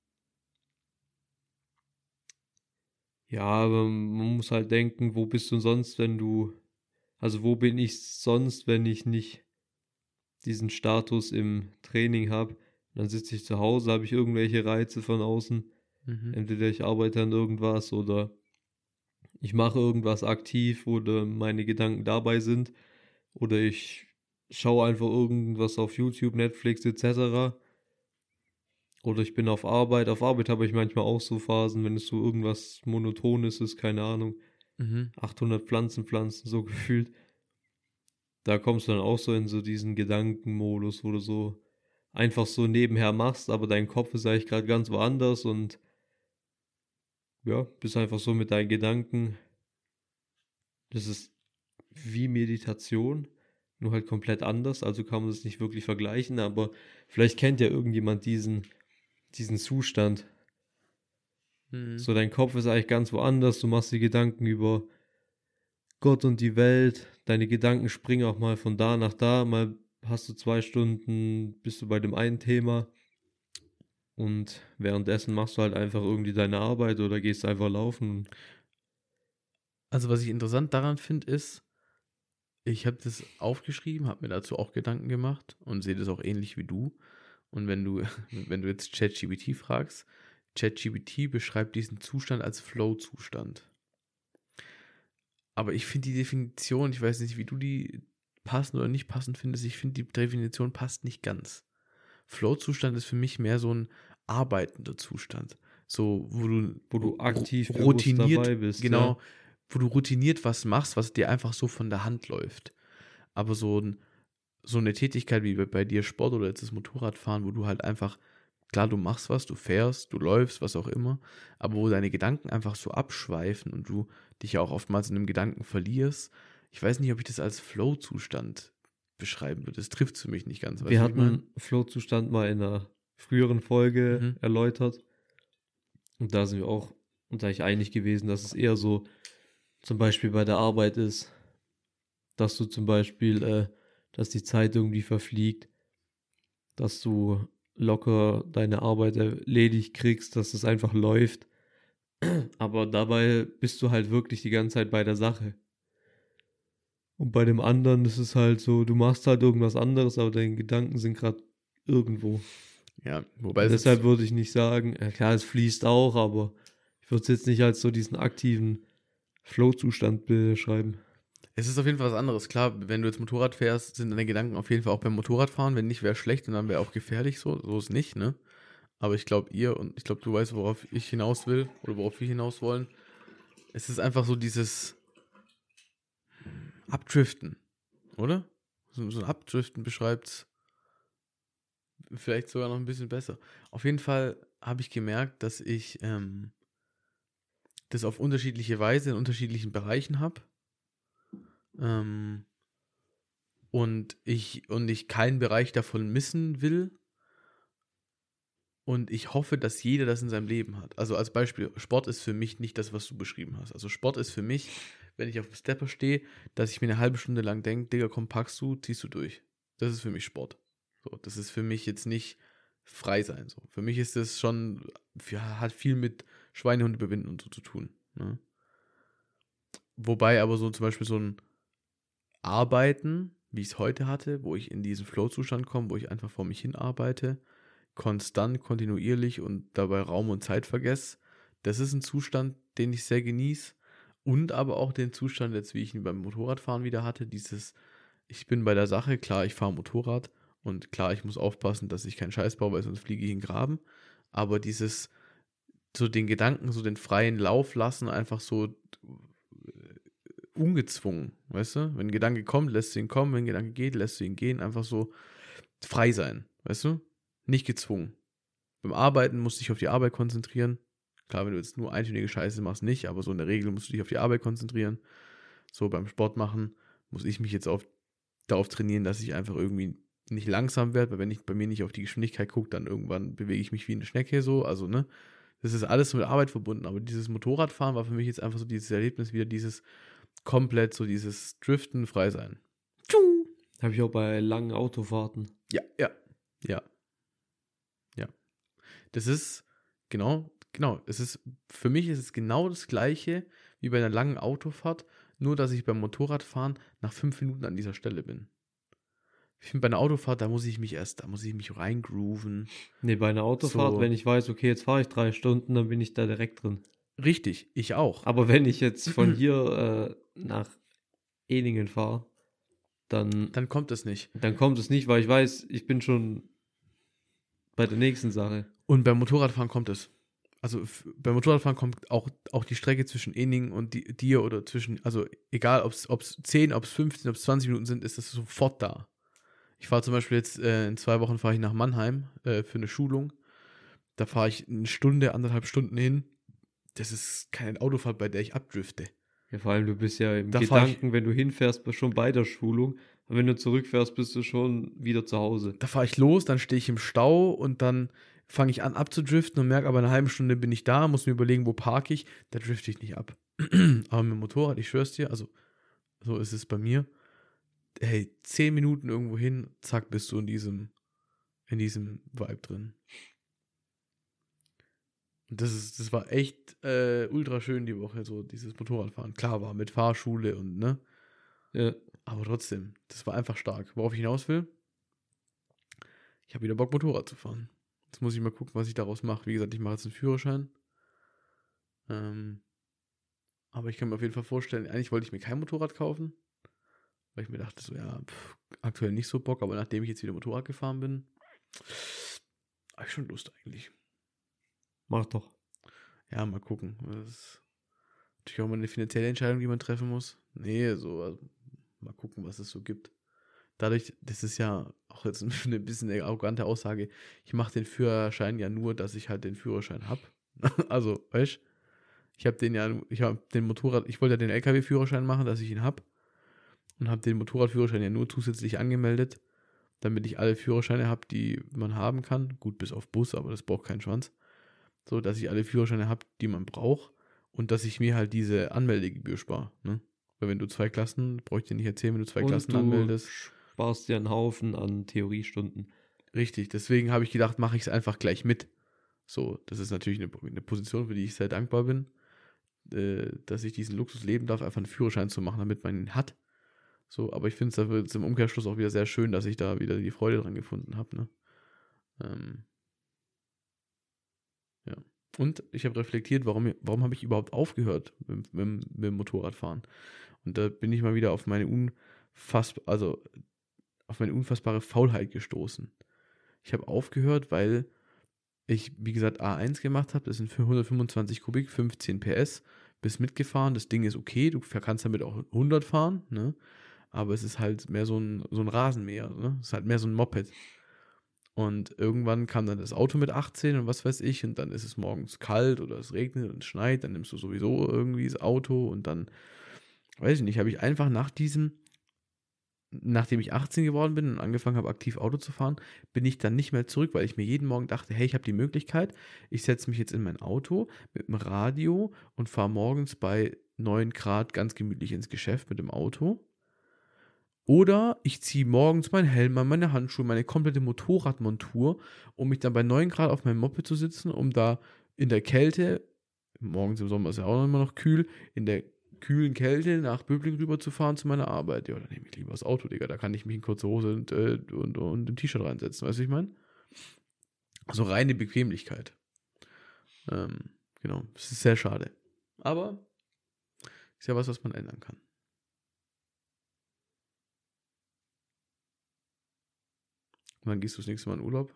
Ja, aber man muss halt denken, wo bist du sonst, wenn du, also wo bin ich sonst, wenn ich nicht diesen Status im Training habe? Dann sitze ich zu Hause, habe ich irgendwelche Reize von außen. Mhm. Entweder ich arbeite an irgendwas oder ich mache irgendwas aktiv, wo da meine Gedanken dabei sind. Oder ich schaue einfach irgendwas auf YouTube, Netflix et cetera. Oder ich bin auf Arbeit. Auf Arbeit habe ich manchmal auch so Phasen, wenn es so irgendwas Monotones ist, keine Ahnung, Mhm. achthundert Pflanzen pflanzen, so gefühlt. Da kommst du dann auch so in so diesen Gedankenmodus, wo du so einfach so nebenher machst, aber dein Kopf ist eigentlich gerade ganz woanders und ja, bist einfach so mit deinen Gedanken. Das ist wie Meditation, nur halt komplett anders, also kann man das nicht wirklich vergleichen, aber vielleicht kennt ja irgendjemand diesen, diesen Zustand. Mhm. So, dein Kopf ist eigentlich ganz woanders, du machst dir Gedanken über Gott und die Welt, deine Gedanken springen auch mal von da nach da, mal hast du zwei Stunden, bist du bei dem einen Thema und währenddessen machst du halt einfach irgendwie deine Arbeit oder gehst einfach laufen. Also was ich interessant daran finde, ist, ich habe das aufgeschrieben, habe mir dazu auch Gedanken gemacht und sehe das auch ähnlich wie du. Und wenn du, wenn du jetzt ChatGPT fragst, ChatGPT beschreibt diesen Zustand als Flow-Zustand. Aber ich finde die Definition, ich weiß nicht, wie du die passend oder nicht passend findest, ich finde die Definition passt nicht ganz. Flow-Zustand ist für mich mehr so ein arbeitender Zustand. So, wo du, Wo du ru- aktiv bewusst routiniert, dabei bist, genau, ja. wo du routiniert was machst, was dir einfach so von der Hand läuft. Aber so, ein, so eine Tätigkeit wie bei, bei dir Sport oder jetzt das Motorradfahren, wo du halt einfach, klar, du machst was, du fährst, du läufst, was auch immer, aber wo deine Gedanken einfach so abschweifen und du dich ja auch oftmals in einem Gedanken verlierst. Ich weiß nicht, ob ich das als Flow-Zustand beschreiben würde. Das trifft für mich nicht ganz. Weißt Wir du, wie ich meine? hatten Flow-Zustand mal in einer früheren Folge Mhm. erläutert und da sind wir auch uns eigentlich einig gewesen, dass es eher so zum Beispiel bei der Arbeit ist, dass du zum Beispiel, äh, dass die Zeit irgendwie verfliegt, dass du locker deine Arbeit erledigt kriegst, dass es einfach läuft. Aber dabei bist du halt wirklich die ganze Zeit bei der Sache. Und bei dem anderen ist es halt so, du machst halt irgendwas anderes, aber deine Gedanken sind gerade irgendwo. Ja, wobei Und es deshalb jetzt, würde ich nicht sagen, ja klar, es fließt auch, aber ich würde es jetzt nicht als so diesen aktiven Flow-Zustand beschreiben. es ist auf jeden Fall was anderes. Klar, wenn du jetzt Motorrad fährst, sind deine Gedanken auf jeden Fall auch beim Motorradfahren. Wenn nicht, wäre schlecht und dann wäre auch gefährlich. So, so ist nicht, ne? Aber ich glaube, ihr und ich glaube, du weißt, worauf ich hinaus will oder worauf wir hinaus wollen. Es ist einfach so dieses Abdriften, oder? So, so ein Abdriften beschreibt es vielleicht sogar noch ein bisschen besser. Auf jeden Fall habe ich gemerkt, dass ich ähm, das auf unterschiedliche Weise in unterschiedlichen Bereichen habe. Ähm, und ich, und ich keinen Bereich davon missen will. Und ich hoffe, dass jeder das in seinem Leben hat. Also als Beispiel, Sport ist für mich nicht das, was du beschrieben hast. Also Sport ist für mich, wenn ich auf dem Stepper stehe, dass ich mir eine halbe Stunde lang denke, Digga, komm, packst du, ziehst du durch. Das ist für mich Sport. So, das ist für mich jetzt nicht frei sein. So. Für mich ist das schon, ja, hat viel mit Schweinehund überwinden und so zu tun. Ne? Wobei aber so zum Beispiel so ein Arbeiten, wie ich es heute hatte, wo ich in diesen Flow-Zustand komme, wo ich einfach vor mich hin arbeite, konstant, kontinuierlich und dabei Raum und Zeit vergesse. Das ist ein Zustand, den ich sehr genieße. Und aber auch den Zustand, jetzt wie ich ihn beim Motorradfahren wieder hatte, dieses, ich bin bei der Sache, klar, ich fahre Motorrad und klar, ich muss aufpassen, dass ich keinen Scheiß baue, weil sonst fliege ich in den Graben. Aber dieses, so den Gedanken, so den freien Lauf lassen, einfach so äh, ungezwungen, weißt du? Wenn ein Gedanke kommt, lässt du ihn kommen, wenn ein Gedanke geht, lässt du ihn gehen, einfach so frei sein, weißt du? Nicht gezwungen. Beim Arbeiten musst du dich auf die Arbeit konzentrieren. Klar, wenn du jetzt nur eintönige Scheiße machst, nicht, aber so in der Regel musst du dich auf die Arbeit konzentrieren. So beim Sport machen muss ich mich jetzt auf, darauf trainieren, dass ich einfach irgendwie nicht langsam werde, weil wenn ich bei mir nicht auf die Geschwindigkeit gucke, dann irgendwann bewege ich mich wie eine Schnecke so, also ne, das ist alles mit Arbeit verbunden, aber dieses Motorradfahren war für mich jetzt einfach so dieses Erlebnis wieder, dieses komplett so dieses Driften, frei sein. Habe ich auch bei langen Autofahrten. Ja, ja, ja, ja. Das ist, genau, genau, es ist, für mich ist es genau das Gleiche wie bei einer langen Autofahrt, nur dass ich beim Motorradfahren nach fünf Minuten an dieser Stelle bin. Ich finde, bei einer Autofahrt, da muss ich mich erst, da muss ich mich reingrooven. Nee, bei einer Autofahrt, So, wenn ich weiß, okay, jetzt fahre ich drei Stunden, dann bin ich da direkt drin. richtig, ich auch. Aber wenn ich jetzt von hier äh, nach Ehningen fahre, dann, Dann kommt es nicht. dann kommt es nicht, weil ich weiß, ich bin schon Bei der nächsten Sache. Und beim Motorradfahren kommt es. Also f- beim Motorradfahren kommt auch, auch die Strecke zwischen Ening und di- dir oder zwischen, also egal ob es zehn, ob es fünfzehn, ob es zwanzig Minuten sind, ist das sofort da. Ich fahre zum Beispiel jetzt, äh, in zwei Wochen fahre ich nach Mannheim äh, für eine Schulung. Da fahre ich eine Stunde, anderthalb Stunden hin. Das ist keine Autofahrt, bei der ich abdrifte. Ja, vor allem, du bist ja im Da fahr ich- Gedanken, wenn du hinfährst, bist schon bei der Schulung. Und wenn du zurückfährst, bist du schon wieder zu Hause. Da fahre ich los, dann stehe ich im Stau und dann fange ich an abzudriften und merke, aber eine halbe Stunde bin ich da, muss mir überlegen, wo parke ich. Da drifte ich nicht ab. Aber mit dem Motorrad, ich schwör's dir, also so ist es bei mir. Hey, zehn Minuten irgendwo hin, zack, bist du in diesem, in diesem Vibe drin. Und das ist, das war echt äh, ultra schön die Woche, so dieses Motorradfahren. Klar war mit Fahrschule und ne, Ja. aber trotzdem, das war einfach stark. Worauf ich hinaus will, ich habe wieder Bock, Motorrad zu fahren. Jetzt muss ich mal gucken, was ich daraus mache. Wie gesagt, ich mache jetzt einen Führerschein. Ähm, aber ich kann mir auf jeden Fall vorstellen, eigentlich wollte ich mir kein Motorrad kaufen, weil ich mir dachte, so ja, pff, aktuell nicht so Bock, aber nachdem ich jetzt wieder Motorrad gefahren bin, habe ich schon Lust eigentlich. Mach doch. Ja, mal gucken. Das ist natürlich auch mal eine finanzielle Entscheidung, die man treffen muss. Nee, so, also, mal gucken, was es so gibt. Dadurch, das ist ja auch jetzt eine bisschen eine arrogante Aussage, ich mache den Führerschein ja nur, dass ich halt den Führerschein habe. Also, weißt du, ich habe den ja, ich habe den Motorrad, ich wollte ja den L K W-Führerschein machen, dass ich ihn habe. Und habe den Motorradführerschein ja nur zusätzlich angemeldet, damit ich alle Führerscheine habe, die man haben kann. Gut, bis auf Bus, aber das braucht keinen Schwanz. So, dass ich alle Führerscheine habe, die man braucht. Und dass ich mir halt diese Anmeldegebühr spare. Ne? Weil wenn du zwei Klassen, brauche ich dir nicht erzählen, wenn du zwei Und Klassen du anmeldest. sparst dir einen Haufen an Theoriestunden. Richtig, deswegen habe ich gedacht, mache ich es einfach gleich mit. So, das ist natürlich eine, eine Position, für die ich sehr dankbar bin, äh, dass ich diesen Luxus leben darf, einfach einen Führerschein zu machen, damit man ihn hat. So, aber ich finde es jetzt im Umkehrschluss auch wieder sehr schön, dass ich da wieder die Freude dran gefunden habe. Ne? Ähm, ja. Und ich habe reflektiert, warum, warum habe ich überhaupt aufgehört mit, mit, mit dem Motorradfahren. Und da bin ich mal wieder auf meine unfass, also auf meine unfassbare Faulheit gestoßen. Ich habe aufgehört, weil ich, wie gesagt, A eins gemacht habe. Das sind für hundertfünfundzwanzig Kubik, fünfzehn P S. Bist mitgefahren. Das Ding ist okay. Du kannst damit auch hundert fahren. Ne? Aber es ist halt mehr so ein, so ein Rasenmäher. Ne? Es ist halt mehr so ein Moped. Und irgendwann kam dann das Auto mit achtzehn und was weiß ich. Und dann ist es morgens kalt oder es regnet und es schneit. Dann nimmst du sowieso irgendwie das Auto. Und dann, weiß ich nicht, habe ich einfach nach diesem, nachdem ich achtzehn geworden bin und angefangen habe, aktiv Auto zu fahren, bin ich dann nicht mehr zurück, weil ich mir jeden Morgen dachte, hey, ich habe die Möglichkeit, ich setze mich jetzt in mein Auto mit dem Radio und fahre morgens bei neun Grad ganz gemütlich ins Geschäft mit dem Auto. Oder ich ziehe morgens meinen Helm an, meine Handschuhe, meine komplette Motorradmontur, um mich dann bei neun Grad auf meinem Moped zu sitzen, um da in der Kälte, morgens im Sommer ist ja auch immer noch kühl, in der kühlen Kälte nach Böbling rüber zu fahren zu meiner Arbeit. Ja, dann nehme ich lieber das Auto, Digga. Da kann ich mich in kurze Hose und, äh, und, und ein T-Shirt reinsetzen, weißt du, ich meine? Also reine Bequemlichkeit. Ähm, genau, das ist sehr schade. Aber ist ja was, was man ändern kann. Wann gehst du das nächste Mal in Urlaub?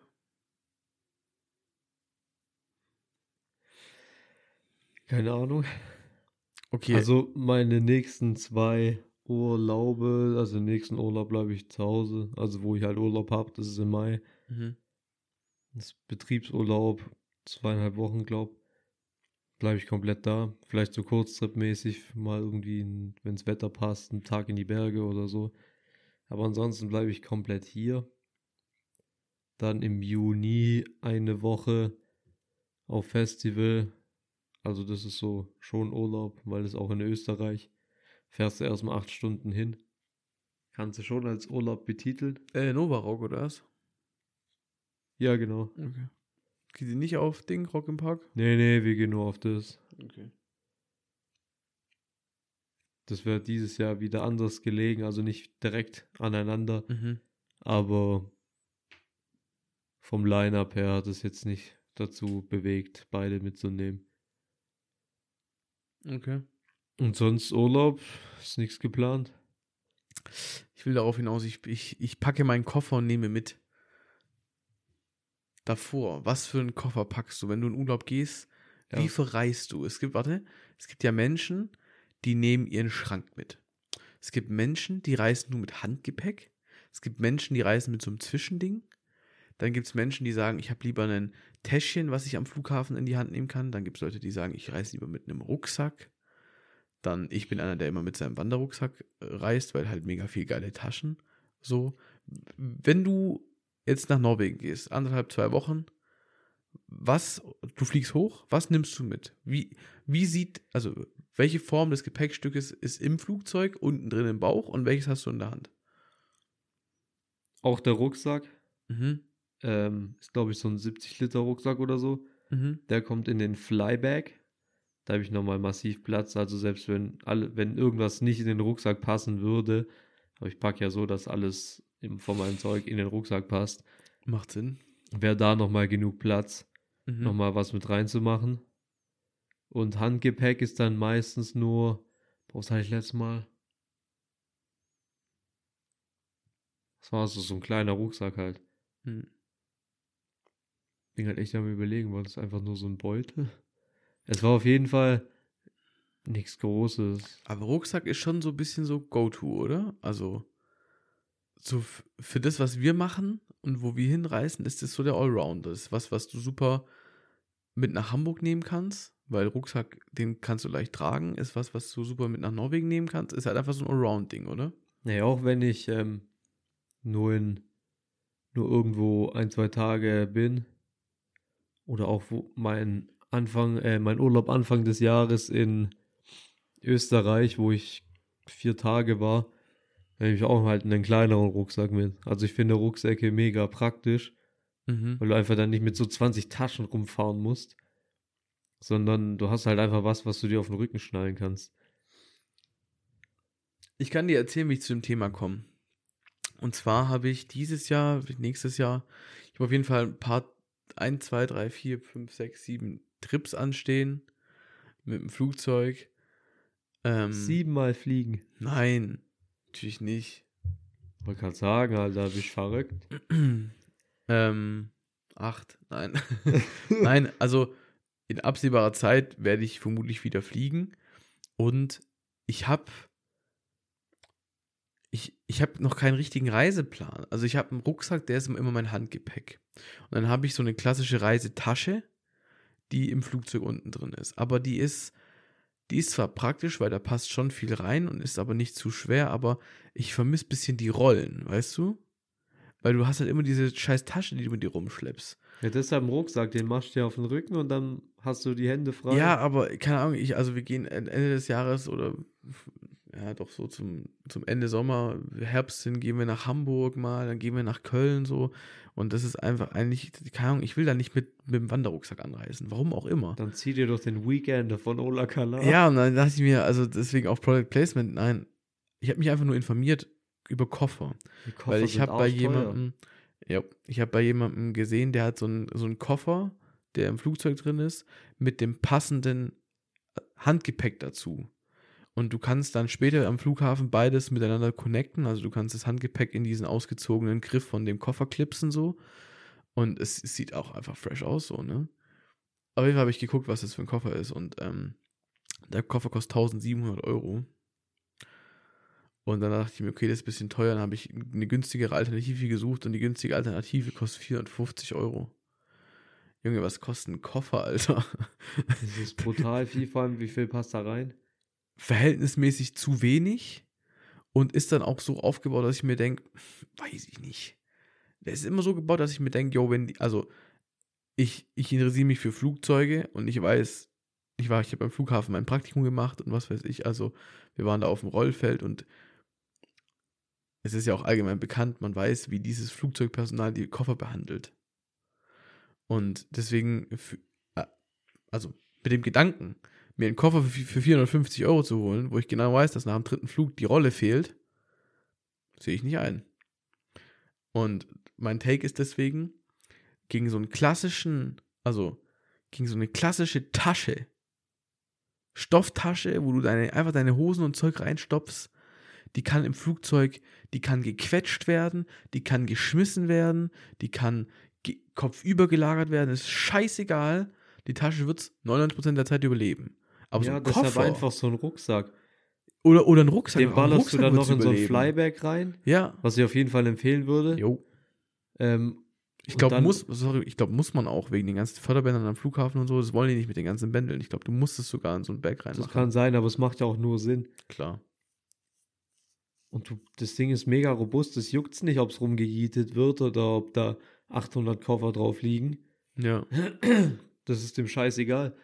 Keine Ahnung. Okay. Also meine nächsten zwei Urlaube, also den nächsten Urlaub bleibe ich zu Hause, also wo ich halt Urlaub habe, das ist im Mai. Mhm. Das ist Betriebsurlaub, zweieinhalb Wochen, glaub. Bleibe ich komplett da. Vielleicht so kurztripmäßig, mal irgendwie, wenn das Wetter passt, einen Tag in die Berge oder so. Aber ansonsten bleibe ich komplett hier. Dann im Juni eine Woche auf Festival. Also das ist so schon Urlaub, weil es auch in Österreich. Fährst du erstmal acht Stunden hin. Kannst du schon als Urlaub betiteln? Äh, Novarock oder was? Ja, genau. Okay. Geht sie nicht auf Ding, Rock im Park? Nee, nee, wir gehen nur auf das. Okay. Das wäre dieses Jahr wieder anders gelegen, also nicht direkt aneinander, Mhm. aber vom Line-Up her hat es jetzt nicht dazu bewegt, beide mitzunehmen. Okay. Und sonst Urlaub, ist nichts geplant. Ich will darauf hinaus, ich, ich, ich packe meinen Koffer und nehme mit. davor, was für einen Koffer packst du, wenn du in Urlaub gehst, Ja. wie verreist du? Es gibt, warte, es gibt ja Menschen, die nehmen ihren Schrank mit. Es gibt Menschen, die reisen nur mit Handgepäck. Es gibt Menschen, die reisen mit so einem Zwischending. Dann gibt es Menschen, die sagen, ich habe lieber ein Täschchen, was ich am Flughafen in die Hand nehmen kann. Dann gibt es Leute, die sagen, ich reise lieber mit einem Rucksack. Dann, ich bin einer, der immer mit seinem Wanderrucksack äh, reist, weil halt mega viel geile Taschen. So, wenn du jetzt nach Norwegen gehst, anderthalb, zwei Wochen, was, du fliegst hoch, was nimmst du mit? Wie, wie sieht, also, welche Form des Gepäckstückes ist im Flugzeug, unten drin im Bauch und welches hast du in der Hand? Auch der Rucksack, Mhm, ähm, ist glaube ich so ein siebzig Liter Rucksack oder so. mhm. Der kommt in den Flybag. Da habe ich nochmal massiv Platz. Also selbst wenn alle, wenn irgendwas nicht in den Rucksack passen würde, aber ich packe ja so, dass alles im, von meinem Zeug in den Rucksack passt, Macht Sinn. wäre da nochmal genug Platz, Mhm. nochmal was mit reinzumachen. Und Handgepäck ist dann meistens nur, was hatte ich letztes Mal? Das war so, so ein kleiner Rucksack halt. Mhm. Bin halt echt am Überlegen, war das einfach nur so ein Beutel? Es war auf jeden Fall nichts Großes. Aber Rucksack ist schon so ein bisschen so Go-To, oder? Also, so f- für das, was wir machen und wo wir hinreisen, ist das so der Allrounder. Das ist was, was du super mit nach Hamburg nehmen kannst, weil Rucksack, den kannst du leicht tragen, ist was, was du super mit nach Norwegen nehmen kannst. Ist halt einfach so ein Allround-Ding, oder? Naja, auch wenn ich ähm, nur in nur irgendwo ein, zwei Tage bin oder auch wo mein Anfang, äh, mein Urlaub Anfang des Jahres in Österreich, wo ich vier Tage war, da nehme ich auch halt einen kleineren Rucksack mit. Also ich finde Rucksäcke mega praktisch, Mhm. weil du einfach dann nicht mit so zwanzig Taschen rumfahren musst, sondern du hast halt einfach was, was du dir auf den Rücken schnallen kannst. Ich kann dir erzählen, wie ich zu dem Thema komme. Und zwar habe ich dieses Jahr, nächstes Jahr, ich habe auf jeden Fall ein paar, ein, zwei, drei, vier, fünf, sechs, sieben Trips anstehen mit dem Flugzeug. Ähm, Siebenmal fliegen. Nein, natürlich nicht. Wollte gerade sagen, Alter, bist du verrückt. ähm, acht, nein. Nein, also in absehbarer Zeit werde ich vermutlich wieder fliegen. Und ich habe ich, ich habe noch keinen richtigen Reiseplan. Also ich habe einen Rucksack, der ist immer mein Handgepäck. Und dann habe ich so eine klassische Reisetasche, die im Flugzeug unten drin ist. Aber die ist, die ist zwar praktisch, weil da passt schon viel rein und ist aber nicht zu schwer, aber ich vermisse ein bisschen die Rollen, weißt du? Weil du hast halt immer diese scheiß Tasche, die du mit dir rumschleppst. Ja, deshalb einen Rucksack, den machst du dir auf den Rücken und dann hast du die Hände frei. Ja, aber keine Ahnung, ich, also wir gehen Ende des Jahres oder ja, doch so zum, zum Ende Sommer, Herbst hin, gehen wir nach Hamburg mal, dann gehen wir nach Köln so. Und das ist einfach eigentlich, keine Ahnung, ich will da nicht mit, mit dem Wanderrucksack anreisen. Warum auch immer. Dann zieh dir doch den Weekender von Ola Kala. Ja, und dann dachte ich mir, also deswegen auch Product Placement, nein, ich habe mich einfach nur informiert über Koffer. Die Koffer Weil ich sind habe bei arschteuer. jemandem, ja, ich habe bei jemandem gesehen, der hat so einen so einen Koffer, der im Flugzeug drin ist, mit dem passenden Handgepäck dazu. Und du kannst dann später am Flughafen beides miteinander connecten. Also du kannst das Handgepäck in diesen ausgezogenen Griff von dem Koffer klipsen so. Und es, es sieht auch einfach fresh aus so, ne? Auf jeden Fall habe ich geguckt, was das für ein Koffer ist. Und ähm, der Koffer kostet tausendsiebenhundert Euro. Und dann dachte ich mir, okay, das ist ein bisschen teuer. Dann habe ich eine günstigere Alternative gesucht und die günstige Alternative kostet vierhundertfünfzig Euro. Junge, was kostet ein Koffer, Alter? Das ist brutal viel, vor allem wie viel passt da rein? Verhältnismäßig zu wenig und ist dann auch so aufgebaut, dass ich mir denke, weiß ich nicht. Der ist immer so gebaut, dass ich mir denke, yo, wenn die, also ich, ich interessiere mich für Flugzeuge und ich weiß, ich war, ich habe beim Flughafen mein Praktikum gemacht und was weiß ich, also wir waren da auf dem Rollfeld und es ist ja auch allgemein bekannt, man weiß, wie dieses Flugzeugpersonal die Koffer behandelt. Und deswegen, also mit dem Gedanken, mir einen Koffer für vierhundertfünfzig Euro zu holen, wo ich genau weiß, dass nach dem dritten Flug die Rolle fehlt, sehe ich nicht ein. Und mein Take ist deswegen, gegen so einen klassischen, also gegen so eine klassische Tasche, Stofftasche, wo du deine, einfach deine Hosen und Zeug reinstopfst, die kann im Flugzeug, die kann gequetscht werden, die kann geschmissen werden, die kann ge- kopfüber gelagert werden, ist scheißegal. Die Tasche wird es neunundneunzig Prozent der Zeit überleben. Aber so Ja, ein deshalb Koffer einfach so ein Rucksack. oder, oder ein Rucksack, Den auch ein ballerst du Rucksack dann wird's noch in so ein überleben. Flyback rein, Ja, was ich auf jeden Fall empfehlen würde. jo. Ähm, Ich und glaube, dann- muss, sorry, ich glaube, muss man auch wegen den ganzen Förderbändern am Flughafen und so, das wollen die nicht mit den ganzen Bändeln. Ich glaube, du musst es sogar in so ein Bag Das reinmachen. kann sein, aber es macht ja auch nur Sinn. Klar. Und du, das Ding ist mega robust, es juckt's nicht, ob es rumgejietet wird oder ob da achthundert Koffer drauf liegen. Ja. Das ist dem scheißegal.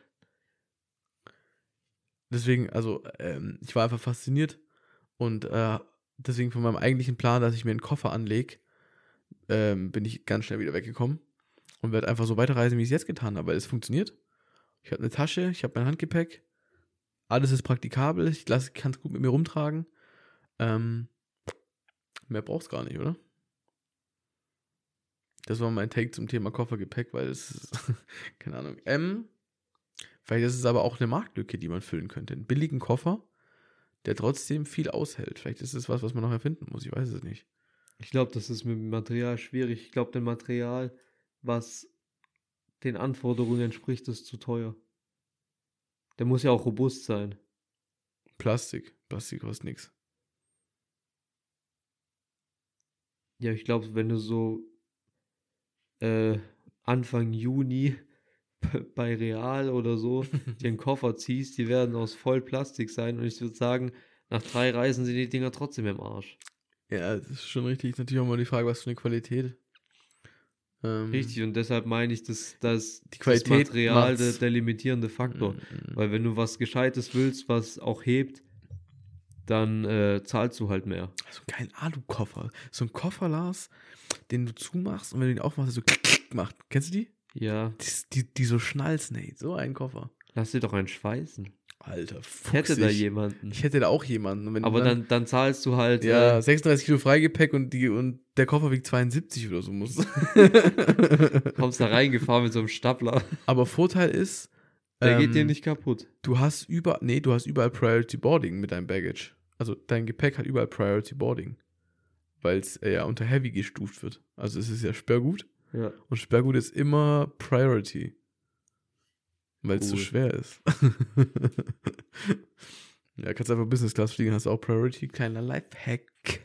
Deswegen, also, ähm, ich war einfach fasziniert und äh, deswegen von meinem eigentlichen Plan, dass ich mir einen Koffer anlege, ähm, bin ich ganz schnell wieder weggekommen und werde einfach so weiterreisen, wie ich es jetzt getan habe, weil es funktioniert. Ich habe eine Tasche, ich habe mein Handgepäck, alles ist praktikabel, ich kann es gut mit mir rumtragen. Ähm, mehr brauchst gar nicht, oder? Das war mein Take zum Thema Koffergepäck, weil es ist, keine Ahnung. Ähm, vielleicht ist es aber auch eine Marktlücke, die man füllen könnte. Einen billigen Koffer, der trotzdem viel aushält. Vielleicht ist es was, was man noch erfinden muss. Ich weiß es nicht. Ich glaube, das ist mit dem Material schwierig. Ich glaube, ein Material, was den Anforderungen entspricht, ist zu teuer. Der muss ja auch robust sein. Plastik. Plastik kostet nichts. Ja, ich glaube, wenn du so äh, Anfang Juni bei Real oder so dir einen Koffer ziehst, die werden aus Vollplastik sein und ich würde sagen, nach drei Reisen sind die Dinger trotzdem im Arsch. Ja, das ist schon richtig. Natürlich auch mal die Frage, was für eine Qualität. Ähm, Richtig, und deshalb meine ich, dass, dass Die Qualität das Material der, macht's. der limitierende Faktor. mm, Weil wenn du was Gescheites willst, was auch hebt, dann äh, zahlst du halt mehr. So ein geilen Alu-Koffer. So ein Koffer, Lars, den du zumachst und wenn du ihn aufmachst, so klick, klick macht. Kennst du die? Ja, Die, die, die so schnalzen, ey. So ein Koffer. lass dir doch einen schweißen. Alter, Ich fuchsig. hätte da jemanden. Ich hätte da auch jemanden. Und wenn Aber du dann, dann zahlst du halt. Ja, Äh, sechsunddreißig Kilo Freigepäck und, die, und der Koffer wiegt zweiundsiebzig oder so muss. kommst da reingefahren mit so einem Stapler. Aber Vorteil ist, Der ähm, geht dir nicht kaputt. du hast über, nee, du hast überall Priority Boarding mit deinem Baggage. Also dein Gepäck hat überall Priority Boarding. Weil es äh, ja unter Heavy gestuft wird. Also es ist ja Sperrgut. Ja. Und Sperrgut ist immer Priority. Weil es so Cool. schwer ist. Ja, kannst einfach Business Class fliegen, hast auch Priority. Kleiner Lifehack.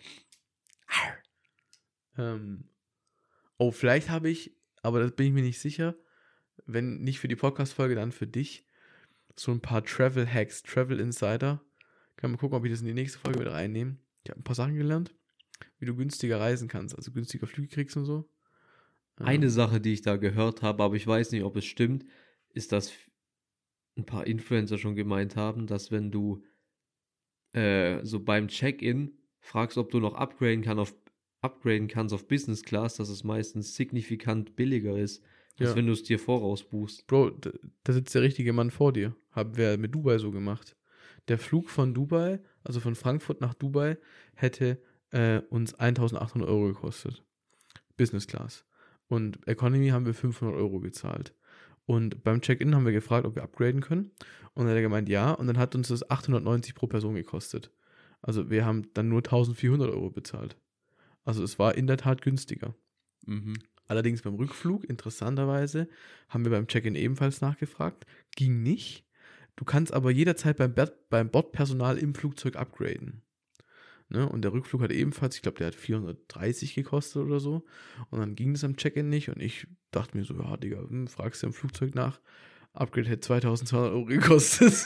ähm, oh, vielleicht habe ich, aber das bin ich mir nicht sicher, wenn nicht für die Podcast-Folge, dann für dich, so ein paar Travel-Hacks, Travel-Insider. Kann man gucken, ob ich das in die nächste Folge wieder reinnehme. Ich habe ein paar Sachen gelernt, wie du günstiger reisen kannst, also günstiger Flüge kriegst und so. Eine Ähm, Sache, die ich da gehört habe, aber ich weiß nicht, ob es stimmt, ist, dass ein paar Influencer schon gemeint haben, dass wenn du äh, so beim Check-in fragst, ob du noch upgraden, kann auf, upgraden kannst auf Business Class, dass es meistens signifikant billiger ist, als Ja. wenn du es dir voraus buchst. Bro, da, da sitzt der richtige Mann vor dir. Haben wir mit Dubai so gemacht. Der Flug von Dubai, also von Frankfurt nach Dubai, hätte äh, uns eintausendachthundert Euro gekostet. Business Class. Und Economy haben wir fünfhundert Euro gezahlt. Und beim Check-in haben wir gefragt, ob wir upgraden können. Und dann hat er gemeint, ja. Und dann hat uns das achthundertneunzig pro Person gekostet. Also wir haben dann nur eintausendvierhundert Euro bezahlt. Also es war in der Tat günstiger. Mhm. Allerdings beim Rückflug, interessanterweise, haben wir beim Check-in ebenfalls nachgefragt. Ging nicht. Du kannst aber jederzeit beim, Bord- beim Bordpersonal im Flugzeug upgraden. Ne? Und der Rückflug hat ebenfalls, ich glaube, der hat vierhundertdreißig gekostet oder so. Und dann ging das am Check-in nicht. Und ich dachte mir so, ja, Digga, hm, fragst du im Flugzeug nach. Upgrade hätte zweitausendzweihundert Euro gekostet.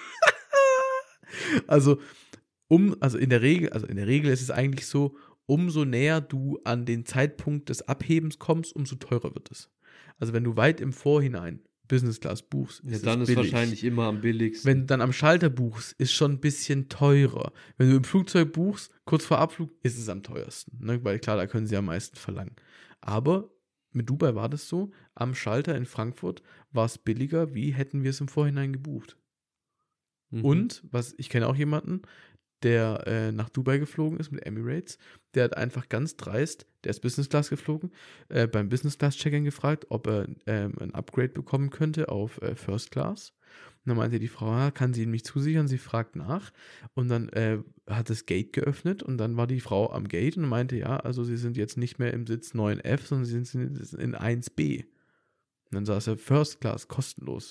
also, um, also in der Regel, also in der Regel ist es eigentlich so, umso näher du an den Zeitpunkt des Abhebens kommst, umso teurer wird es. Also wenn du weit im Vorhinein Business Class buchst, Ja, ist dann es ist billig. wahrscheinlich immer am billigsten. Wenn du dann am Schalter buchst, ist schon ein bisschen teurer. Wenn du im Flugzeug buchst, kurz vor Abflug, ist es am teuersten. Ne? Weil klar, da können sie am meisten verlangen. Aber mit Dubai war das so, am Schalter in Frankfurt war es billiger, wie hätten wir es im Vorhinein gebucht. Mhm. Und, was ich kenne auch jemanden, der äh, nach Dubai geflogen ist mit Emirates. Der hat einfach ganz dreist, der ist Business Class geflogen, äh, beim Business Class Check-in gefragt, ob er ähm, ein Upgrade bekommen könnte auf äh, First Class. Und dann meinte die Frau, ah, kann sie ihn mich zusichern? Sie fragt nach. Und dann äh, hat das Gate geöffnet und dann war die Frau am Gate und meinte, ja, also sie sind jetzt nicht mehr im Sitz neun F, sondern sie sind in eins B. Und dann saß er First Class kostenlos,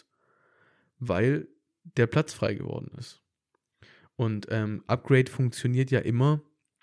weil der Platz frei geworden ist. Und ähm, Upgrade funktioniert ja immer,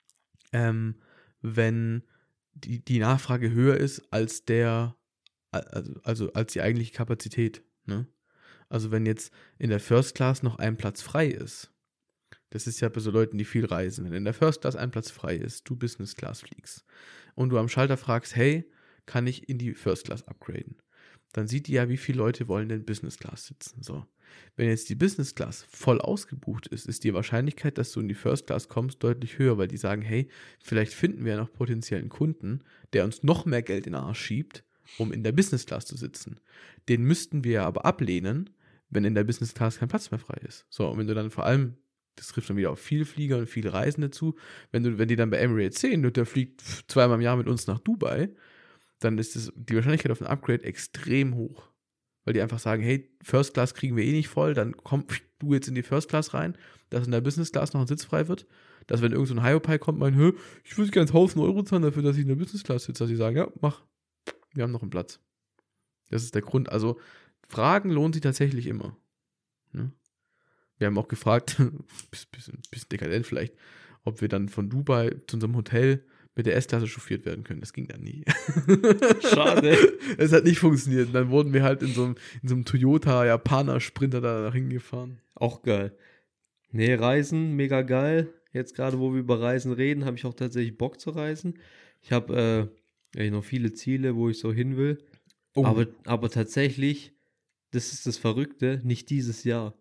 ähm, wenn die, die Nachfrage höher ist als der, also, also als die eigentliche Kapazität. Ne? Also wenn jetzt in der First Class noch ein Platz frei ist, das ist ja bei so Leuten, die viel reisen, wenn in der First Class ein Platz frei ist, du Business Class fliegst und du am Schalter fragst, hey, kann ich in die First Class upgraden? Dann sieht die ja, wie viele Leute wollen denn Business Class sitzen. So. Wenn jetzt die Business Class voll ausgebucht ist, ist die Wahrscheinlichkeit, dass du in die First Class kommst, deutlich höher, weil die sagen, hey, vielleicht finden wir ja noch potenziellen Kunden, der uns noch mehr Geld in den Arsch schiebt, um in der Business Class zu sitzen. Den müssten wir aber ablehnen, wenn in der Business Class kein Platz mehr frei ist. So, und wenn du dann vor allem, das trifft dann wieder auf viele Flieger und viele Reisende zu, wenn du, wenn die dann bei Emirates sehen, der fliegt zweimal im Jahr mit uns nach Dubai, dann ist das, die Wahrscheinlichkeit auf ein Upgrade extrem hoch. Weil die einfach sagen, hey, First Class kriegen wir eh nicht voll, dann komm du jetzt in die First Class rein, dass in der Business Class noch ein Sitz frei wird, dass wenn irgend so ein Hyopai kommt, mein, hö, ich würde gerne tausend Euro zahlen dafür, dass ich in der Business Class sitze, dass sie sagen, ja, mach, wir haben noch einen Platz. Das ist der Grund. Also, Fragen lohnt sich tatsächlich immer. Ne? Wir haben auch gefragt, bisschen, bisschen dekadent vielleicht, ob wir dann von Dubai zu unserem Hotel mit der S-Klasse chauffiert werden können. Das ging dann nie. Schade. Es hat nicht funktioniert. Und dann wurden wir halt in so einem, in so einem Toyota Japaner Sprinter da nach hingefahren. Auch geil. Nee, Reisen, mega geil. Jetzt gerade, wo wir über Reisen reden, habe ich auch tatsächlich Bock zu reisen. Ich habe äh, noch viele Ziele, wo ich so hin will. Oh. Aber, aber tatsächlich, das ist das Verrückte, nicht dieses Jahr.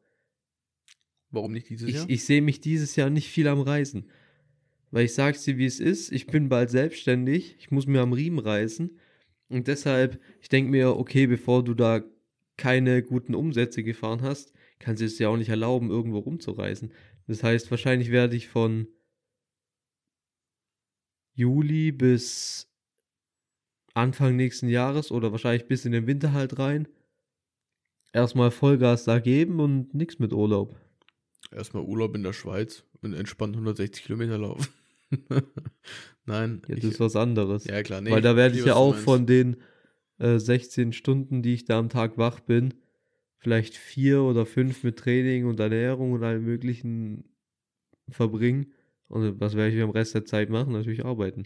Warum nicht dieses Ich, Jahr? ich sehe mich dieses Jahr nicht viel am Reisen. Weil ich sag's dir, wie es ist, ich bin bald selbstständig, ich muss mir am Riemen reißen und deshalb, ich denke mir, okay, bevor du da keine guten Umsätze gefahren hast, kannst du es dir auch nicht erlauben, irgendwo rumzureisen. Das heißt, wahrscheinlich werde ich von Juli bis Anfang nächsten Jahres oder wahrscheinlich bis in den Winter halt rein erstmal Vollgas da geben und nichts mit Urlaub. Erstmal Urlaub in der Schweiz und entspannt hundertsechzig Kilometer laufen. Nein. Ja, das ich, ist was anderes. Ja, klar. Nee, Weil da werde ich ja auch meinst. von den äh, sechzehn Stunden, die ich da am Tag wach bin, vielleicht vier oder fünf mit Training und Ernährung und allem möglichen verbringen. Und was werde ich am Rest der Zeit machen? Natürlich arbeiten.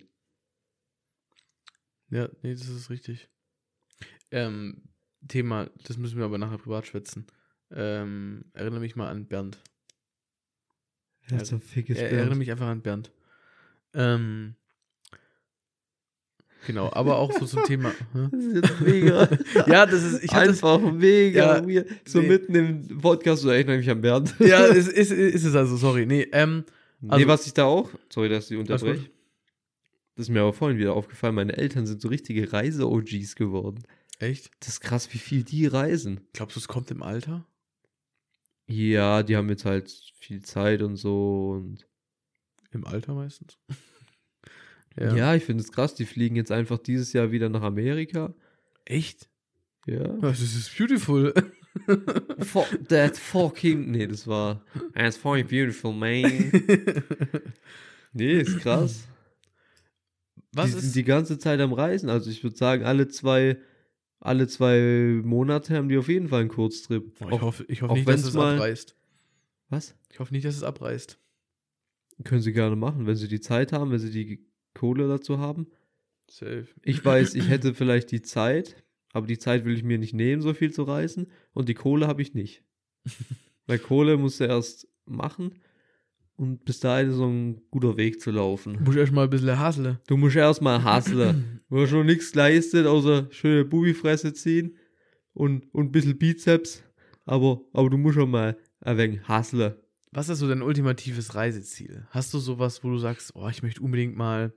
Ja, nee, das ist richtig. Ähm, Thema, das müssen wir aber nachher privat schwätzen. Ähm, erinnere mich mal an Bernd. Ja, so fickes Er, erinnere mich einfach an Bernd. Ähm, genau, aber auch so zum Thema. Hä? Das ist jetzt mega. Ja, das ist, ich hatte das, einfach mega ja, weird. So nee. mitten im Podcast, so erinnere mich an Bernd. Ja, es ist, ist es also, sorry. Nee, ähm, also, nee, was ich da auch, sorry, dass ich die Alles unterbreche. Das ist mir aber vorhin wieder aufgefallen, meine Eltern sind so richtige Reise-O Gs geworden. echt? Das ist krass, wie viel die reisen. Glaubst du, es kommt im Alter? Ja, die haben jetzt halt viel Zeit und so und Im Alter meistens? ja, ich finde es krass, die fliegen jetzt einfach dieses Jahr wieder nach Amerika. Echt? Ja. Das ist beautiful. For, that fucking, nee, das war, that's fucking beautiful, man. Nee, ist krass. Was die ist, sind die ganze Zeit am Reisen, also ich würde sagen, alle zwei, alle zwei Monate haben die auf jeden Fall einen Kurztrip. oh, ich Auch- hoffe, ich hoffe auch nicht, dass wenn's es mal- abreißt. Was? Ich hoffe nicht, dass es abreißt. Können sie gerne machen, wenn sie die Zeit haben, wenn sie die Kohle dazu haben. Safe. Ich weiß, ich hätte vielleicht die Zeit, aber die Zeit will ich mir nicht nehmen, so viel zu reisen. Und die Kohle habe ich nicht. Weil Kohle musst du erst machen und bis dahin ist so ein guter Weg zu laufen. Muss erst mal ein bisschen hasseln. Du musst erstmal hustlen. Du hast schon nichts geleistet, außer schöne Bubifresse ziehen und, und ein bisschen Bizeps. Aber, aber du musst schon mal ein wenig hustlen. Was ist so dein ultimatives Reiseziel? Hast du sowas, wo du sagst, oh, ich möchte unbedingt mal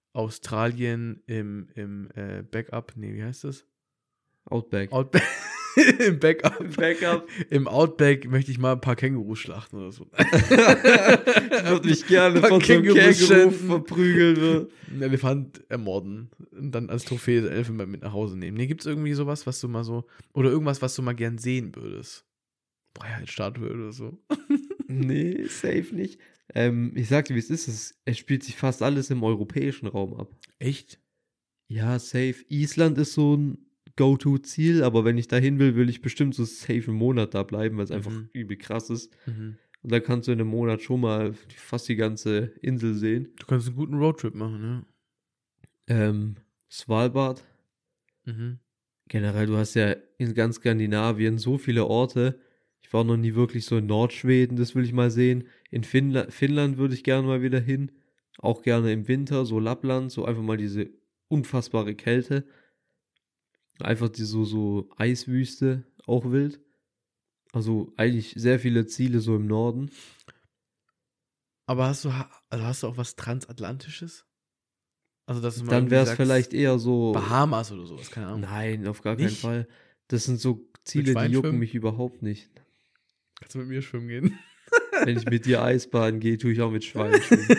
Australien im, im äh, Backup, nee, wie heißt das? Outback. Outback. Im Backup. Backup. Im Outback möchte ich mal ein paar Kängurus schlachten oder so. Würde mich gerne Paar von so einem Kängurus Känguru schänden. verprügeln. wird. Einen Elefant ermorden und dann als Trophäe das Elfenbein mit nach Hause nehmen. Nee, gibt's irgendwie sowas, was du mal so, oder irgendwas, was du mal gern sehen würdest? Freiheitsstatue oder so. Nee, safe nicht. Ähm, ich sag dir, wie es ist. Es, es spielt sich fast alles im europäischen Raum ab. Echt? Ja, safe. Island ist so ein Go-To-Ziel, aber wenn ich da hin will, will ich bestimmt so safe einen Monat da bleiben, weil es einfach Mhm. übel krass ist. Mhm. Und dann kannst du in einem Monat schon mal fast die ganze Insel sehen. Du kannst einen guten Roadtrip machen, ja. Ähm, Svalbard. Mhm. Generell, du hast ja in ganz Skandinavien so viele Orte. Ich war noch nie wirklich so in Nordschweden, das will ich mal sehen. In Finnla Finnland würde ich gerne mal wieder hin. Auch gerne im Winter, so Lappland, so einfach mal diese unfassbare Kälte. Einfach die so, so Eiswüste, auch wild. Also eigentlich sehr viele Ziele so im Norden. Aber hast du, ha- also hast du auch was Transatlantisches? Also, dass du mal Dann irgendwie wäre es sagst, vielleicht eher so. Bahamas oder sowas, keine Ahnung. Nein, auf gar keinen Nicht? Fall. Das sind so Ziele, die Schwein jucken schwimmen? mich überhaupt nicht. Kannst du mit mir schwimmen gehen? Wenn ich mit dir Eisbaden gehe, tue ich auch mit Schweinen schwimmen.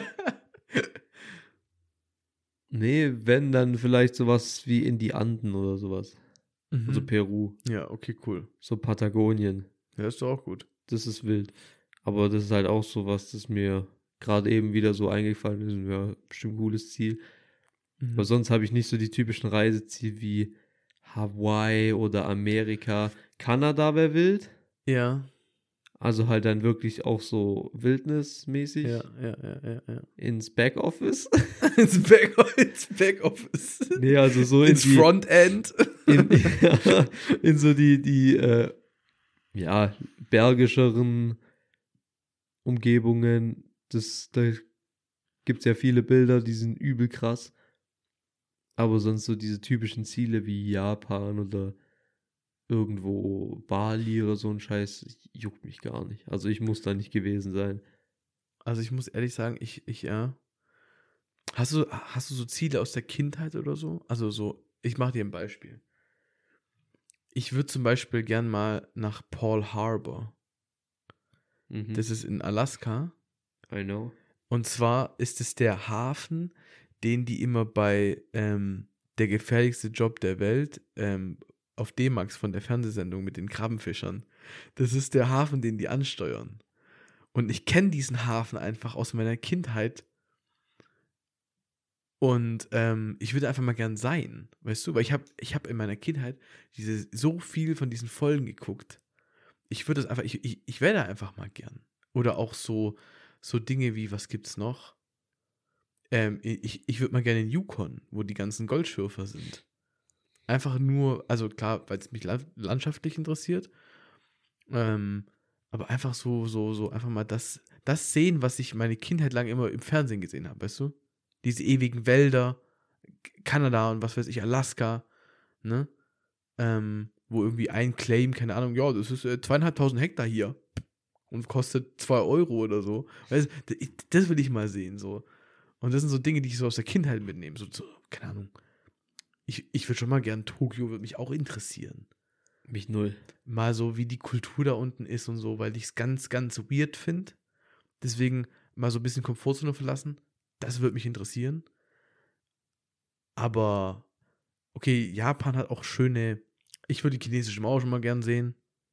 Nee, wenn, dann vielleicht sowas wie in die Anden oder sowas. Mhm. Also Peru, Ja, okay, cool. so Patagonien. Ja, ist doch auch gut. Das ist wild. Aber das ist halt auch sowas, das mir gerade eben wieder so eingefallen ist. Und ja, bestimmt ein cooles Ziel. Mhm. Aber sonst habe ich nicht so die typischen Reiseziele wie Hawaii oder Amerika. Kanada wäre wild. Ja, Also halt dann wirklich auch so wildnismäßig ja, ja, ja, ja, ja. ins Backoffice. ins, Back ins Backoffice. Nee, also so in ins die, Frontend. in, in so die, die äh, ja, bergischeren Umgebungen. Das, da gibt es ja viele Bilder, die sind übel krass. Aber sonst so diese typischen Ziele wie Japan oder irgendwo Bali oder so ein Scheiß, juckt mich gar nicht. Also ich muss da nicht gewesen sein. Also ich muss ehrlich sagen, ich, ich, ja. Hast du, hast du so Ziele aus der Kindheit oder so? Also so, ich mache dir ein Beispiel. Ich würde zum Beispiel gern mal nach Pearl Harbor. Mhm. Das ist in Alaska. I know. Und zwar ist es der Hafen, den die immer bei ähm, der gefährlichste Job der Welt ähm, auf D-Max von der Fernsehsendung mit den Krabbenfischern. Das ist der Hafen, den die ansteuern. Und ich kenne diesen Hafen einfach aus meiner Kindheit. Und ähm, ich würde einfach mal gern sein, weißt du? Weil ich habe ich hab in meiner Kindheit diese, so viel von diesen Folgen geguckt. Ich würde es einfach, ich, ich, ich wäre da einfach mal gern. Oder auch so, so Dinge wie, was gibt's noch? Ähm, ich ich würde mal gerne in Yukon, wo die ganzen Goldschürfer sind. Einfach nur, also klar, weil es mich la- landschaftlich interessiert. Ähm, aber einfach so, so, so, einfach mal das, das sehen, was ich meine Kindheit lang immer im Fernsehen gesehen habe, weißt du? Diese ewigen Wälder, K- Kanada und was weiß ich, Alaska, ne? Ähm, wo irgendwie ein Claim, keine Ahnung, ja, das ist äh, zweieinhalbtausend Hektar hier und kostet zwei Euro oder so. Weißt du, d- das will ich mal sehen, so. Und das sind so Dinge, die ich so aus der Kindheit mitnehme. So, so keine Ahnung. Ich, ich würde schon mal gern, Tokio würde mich auch interessieren. Mich null. Mal so, wie die Kultur da unten ist und so, weil ich es ganz, ganz weird finde. Deswegen mal so ein bisschen Komfortzone verlassen. Das würde mich interessieren. Aber, okay, Japan hat auch schöne. Ich würde die chinesische Mauer schon mal gern sehen.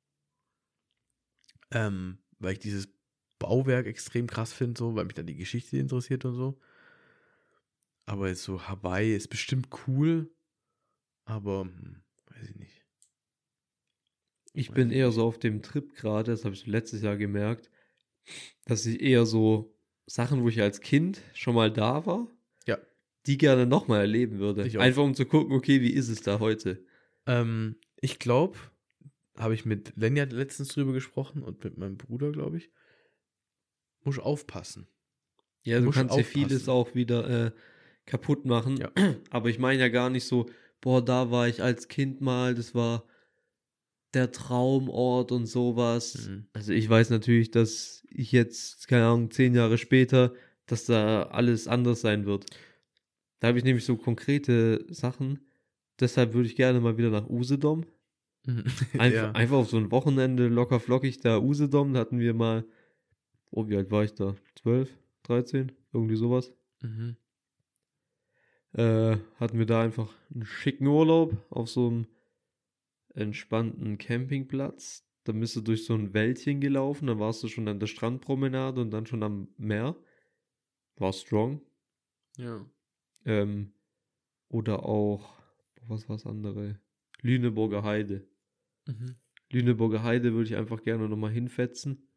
Ähm, weil ich dieses Bauwerk extrem krass finde, so, weil mich dann die Geschichte interessiert und so. Aber jetzt so Hawaii ist bestimmt cool. Aber, hm, weiß ich nicht. Ich Weiß bin ich eher nicht. so auf dem Trip gerade, das habe ich so letztes Jahr gemerkt, dass ich eher so Sachen, wo ich als Kind schon mal da war, Ja. die gerne nochmal erleben würde. Ich auch. Einfach um zu gucken, okay, wie ist es da heute? Ähm, ich glaube, habe ich mit Lenja letztens drüber gesprochen und mit meinem Bruder, glaube ich. Muss aufpassen. Ja, du Musst kannst ja aufpassen. vieles auch wieder äh, kaputt machen. Ja. Aber ich meine ja gar nicht so, boah, da war ich als Kind mal, das war der Traumort und sowas. Mhm. Also ich weiß natürlich, dass ich jetzt, keine Ahnung, zehn Jahre später, dass da alles anders sein wird. Da habe ich nämlich so konkrete Sachen. Deshalb würde ich gerne mal wieder nach Usedom. Mhm. Einfach, Ja. einfach auf so ein Wochenende locker flockig da Usedom, da hatten wir mal, oh, wie alt war ich da? zwölf, dreizehn, irgendwie sowas. Mhm. Äh, hatten wir da einfach einen schicken Urlaub auf so einem entspannten Campingplatz. Da bist du durch so ein Wäldchen gelaufen, dann warst du schon an der Strandpromenade und dann schon am Meer. War strong. Ja. Ähm, oder auch, was war das andere? Lüneburger Heide. Mhm. Lüneburger Heide würde ich einfach gerne nochmal hinfetzen.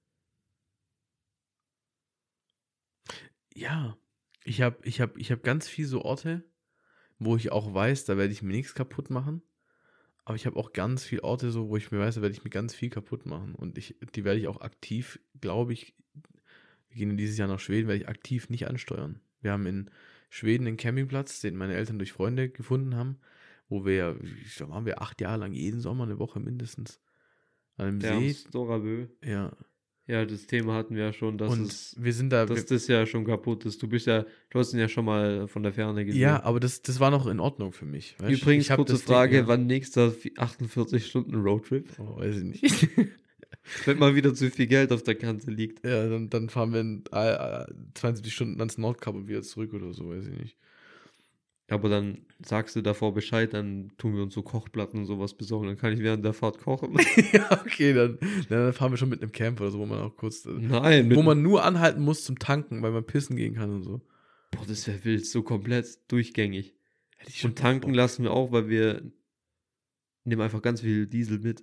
Ja. Ich habe ich hab, ich hab ganz viele so Orte, wo ich auch weiß, da werde ich mir nichts kaputt machen. Aber ich habe auch ganz viele Orte, so, wo ich mir weiß, da werde ich mir ganz viel kaputt machen. Und ich, die werde ich auch aktiv, glaube ich, wir gehen dieses Jahr nach Schweden, werde ich aktiv nicht ansteuern. Wir haben in Schweden einen Campingplatz, den meine Eltern durch Freunde gefunden haben, wo wir, da waren wir acht Jahre lang jeden Sommer eine Woche mindestens an einem Der am See. Storabö. Ja. Ja, das Thema hatten wir ja schon, dass Und es, wir sind da. dass Wir, das ja schon kaputt ist. Du bist ja, du hast ihn ja schon mal von der Ferne gesehen. ja, aber das, das war noch in Ordnung für mich. Weißt? Übrigens, ich hab kurze das Ding- Frage, ja. wann nächster achtundvierzig Stunden Roadtrip? Oh, weiß ich nicht. Wenn mal wieder zu viel Geld auf der Kante liegt. Ja, dann, dann fahren wir in äh, zweiundsiebzig Stunden ans Nordkap und wieder zurück oder so, weiß ich nicht. Aber dann sagst du davor Bescheid, dann tun wir uns so Kochplatten und sowas besorgen. Dann kann ich während der Fahrt kochen. Ja, okay, dann, dann fahren wir schon mit einem Camp oder so, wo man auch kurz, äh, Nein, wo mit, man nur anhalten muss zum Tanken, weil man pissen gehen kann und so. boah, das wäre wild, so komplett durchgängig. Hätte ich schon Und tanken Bock. lassen wir auch, weil wir nehmen einfach ganz viel Diesel mit.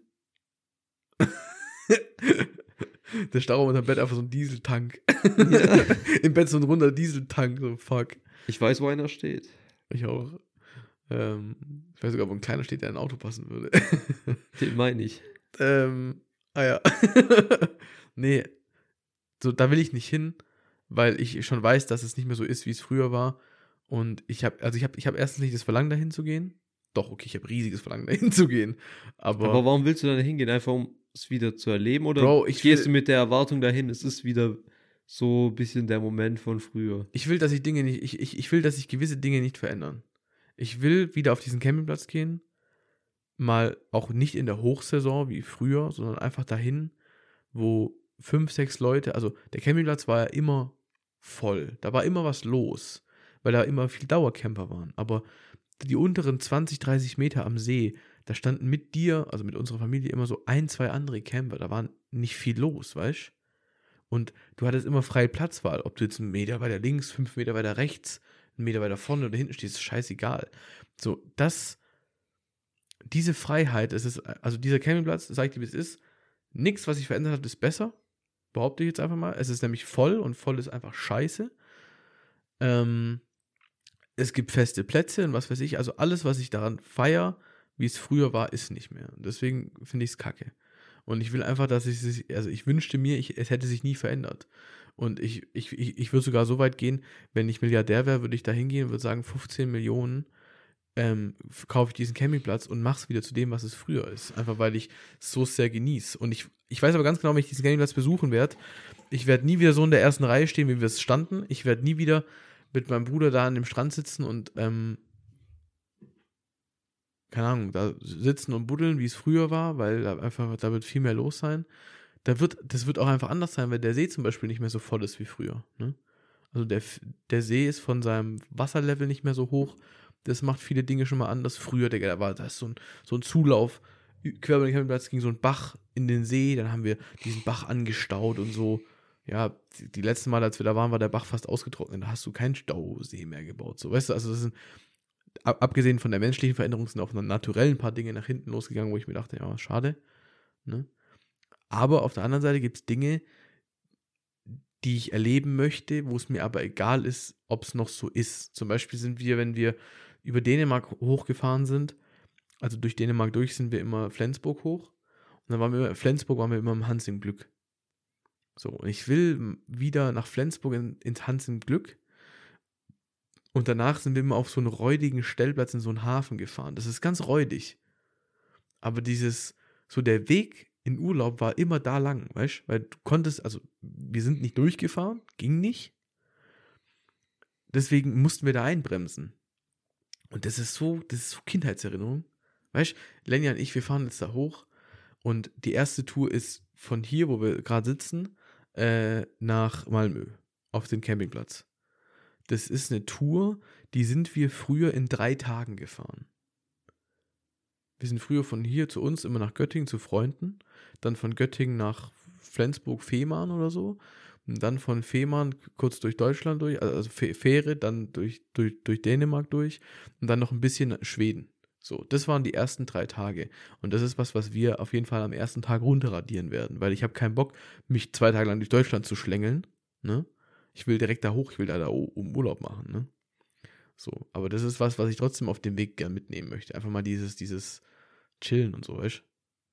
Der Stauraum unter dem Bett einfach so ein Dieseltank. Ja. Im Bett so ein runder Dieseltank, so fuck. Ich weiß, wo einer steht. Ich auch. Ähm, ich weiß sogar, wo ein kleiner steht, der in ein Auto passen würde. Den meine ich. ähm, ah ja. Nee, so, da will ich nicht hin, weil ich schon weiß, dass es nicht mehr so ist, wie es früher war. Und ich habe, also ich habe, ich habe erstens nicht das Verlangen, dahin zu gehen. Doch, okay, ich habe riesiges Verlangen, dahin zu gehen. Aber, Aber warum willst du da hingehen? Einfach um es wieder zu erleben? Oder Bro, ich gehst will- du mit der Erwartung dahin, es ist wieder so ein bisschen der Moment von früher? ich will, dass ich Dinge nicht, ich, ich, ich will, dass sich gewisse Dinge nicht verändern. Ich will wieder auf diesen Campingplatz gehen, mal auch nicht in der Hochsaison wie früher, sondern einfach dahin, wo fünf, sechs Leute, also der Campingplatz war ja immer voll, da war immer was los, weil da immer viel Dauercamper waren, aber die unteren zwanzig, dreißig Meter am See, da standen mit dir, also mit unserer Familie, immer so ein, zwei andere Camper, da war nicht viel los, weißt du? Und du hattest immer freie Platzwahl, ob du jetzt einen Meter weiter links, fünf Meter weiter rechts, einen Meter weiter vorne oder hinten stehst, ist scheißegal. So, das, diese Freiheit, es ist, also dieser Campingplatz, sag ich dir, wie es ist, nichts, was sich verändert hat, ist besser, behaupte ich jetzt einfach mal. Es ist nämlich voll und voll ist einfach scheiße. Ähm, es gibt feste Plätze und was weiß ich, also alles, was ich daran feiere, wie es früher war, ist nicht mehr. Und deswegen finde ich es kacke. Und ich will einfach, dass es sich, also ich wünschte mir, ich, es hätte sich nie verändert. Und ich, ich, ich, ich würde sogar so weit gehen, wenn ich Milliardär wäre, würde ich da hingehen und würde sagen, fünfzehn Millionen ähm, kaufe ich diesen Campingplatz und mache es wieder zu dem, was es früher ist. Einfach weil ich es so sehr genieße. Und ich, ich weiß aber ganz genau, wenn ich diesen Campingplatz besuchen werde, ich werde nie wieder so in der ersten Reihe stehen, wie wir es standen. Ich werde nie wieder mit meinem Bruder da an dem Strand sitzen und ähm, keine Ahnung, da sitzen und buddeln, wie es früher war, weil da einfach, da wird viel mehr los sein. Da wird, das wird auch einfach anders sein, weil der See zum Beispiel nicht mehr so voll ist wie früher. Ne? Also der, der See ist von seinem Wasserlevel nicht mehr so hoch. Das macht viele Dinge schon mal anders. Früher, Digga, da war das so ein, so ein Zulauf. Quer über den Campingplatz ging so ein Bach in den See, dann haben wir diesen Bach angestaut und so. Ja, die, die letzten Mal, als wir da waren, war der Bach fast ausgetrocknet. Da hast du keinen Stausee mehr gebaut. So, weißt du, also das sind, ab, abgesehen von der menschlichen Veränderung, sind auch naturell ein paar Dinge nach hinten losgegangen, wo ich mir dachte, ja, schade. Ne? Aber auf der anderen Seite gibt es Dinge, die ich erleben möchte, wo es mir aber egal ist, ob es noch so ist. Zum Beispiel sind wir, wenn wir über Dänemark hochgefahren sind, also durch Dänemark durch, sind wir immer Flensburg hoch. Und dann waren wir immer, Flensburg waren wir immer im Hans im Glück. So, und ich will wieder nach Flensburg in, ins Hans im Glück. Und danach sind wir immer auf so einen räudigen Stellplatz in so einen Hafen gefahren. Das ist ganz räudig. Aber dieses, so der Weg in Urlaub war immer da lang, weißt du? Weil du konntest, also wir sind nicht durchgefahren, ging nicht. Deswegen mussten wir da einbremsen. Und das ist so, das ist so Kindheitserinnerung. Weißt du, Lenja und ich, wir fahren jetzt da hoch und die erste Tour ist von hier, wo wir gerade sitzen, äh, nach Malmö auf den Campingplatz. Das ist eine Tour, die sind wir früher in drei Tagen gefahren. Wir sind früher von hier zu uns immer nach Göttingen zu Freunden, dann von Göttingen nach Flensburg-Fehmarn oder so und dann von Fehmarn kurz durch Deutschland durch, also Fähre, dann durch, durch, durch Dänemark durch und dann noch ein bisschen Schweden. So, das waren die ersten drei Tage und das ist was, was wir auf jeden Fall am ersten Tag runterradieren werden, weil ich habe keinen Bock, mich zwei Tage lang durch Deutschland zu schlängeln, ne? Ich will direkt da hoch, ich will da, da um Urlaub machen, ne? So, aber das ist was, was ich trotzdem auf dem Weg gern mitnehmen möchte. Einfach mal dieses, dieses Chillen und so, weißt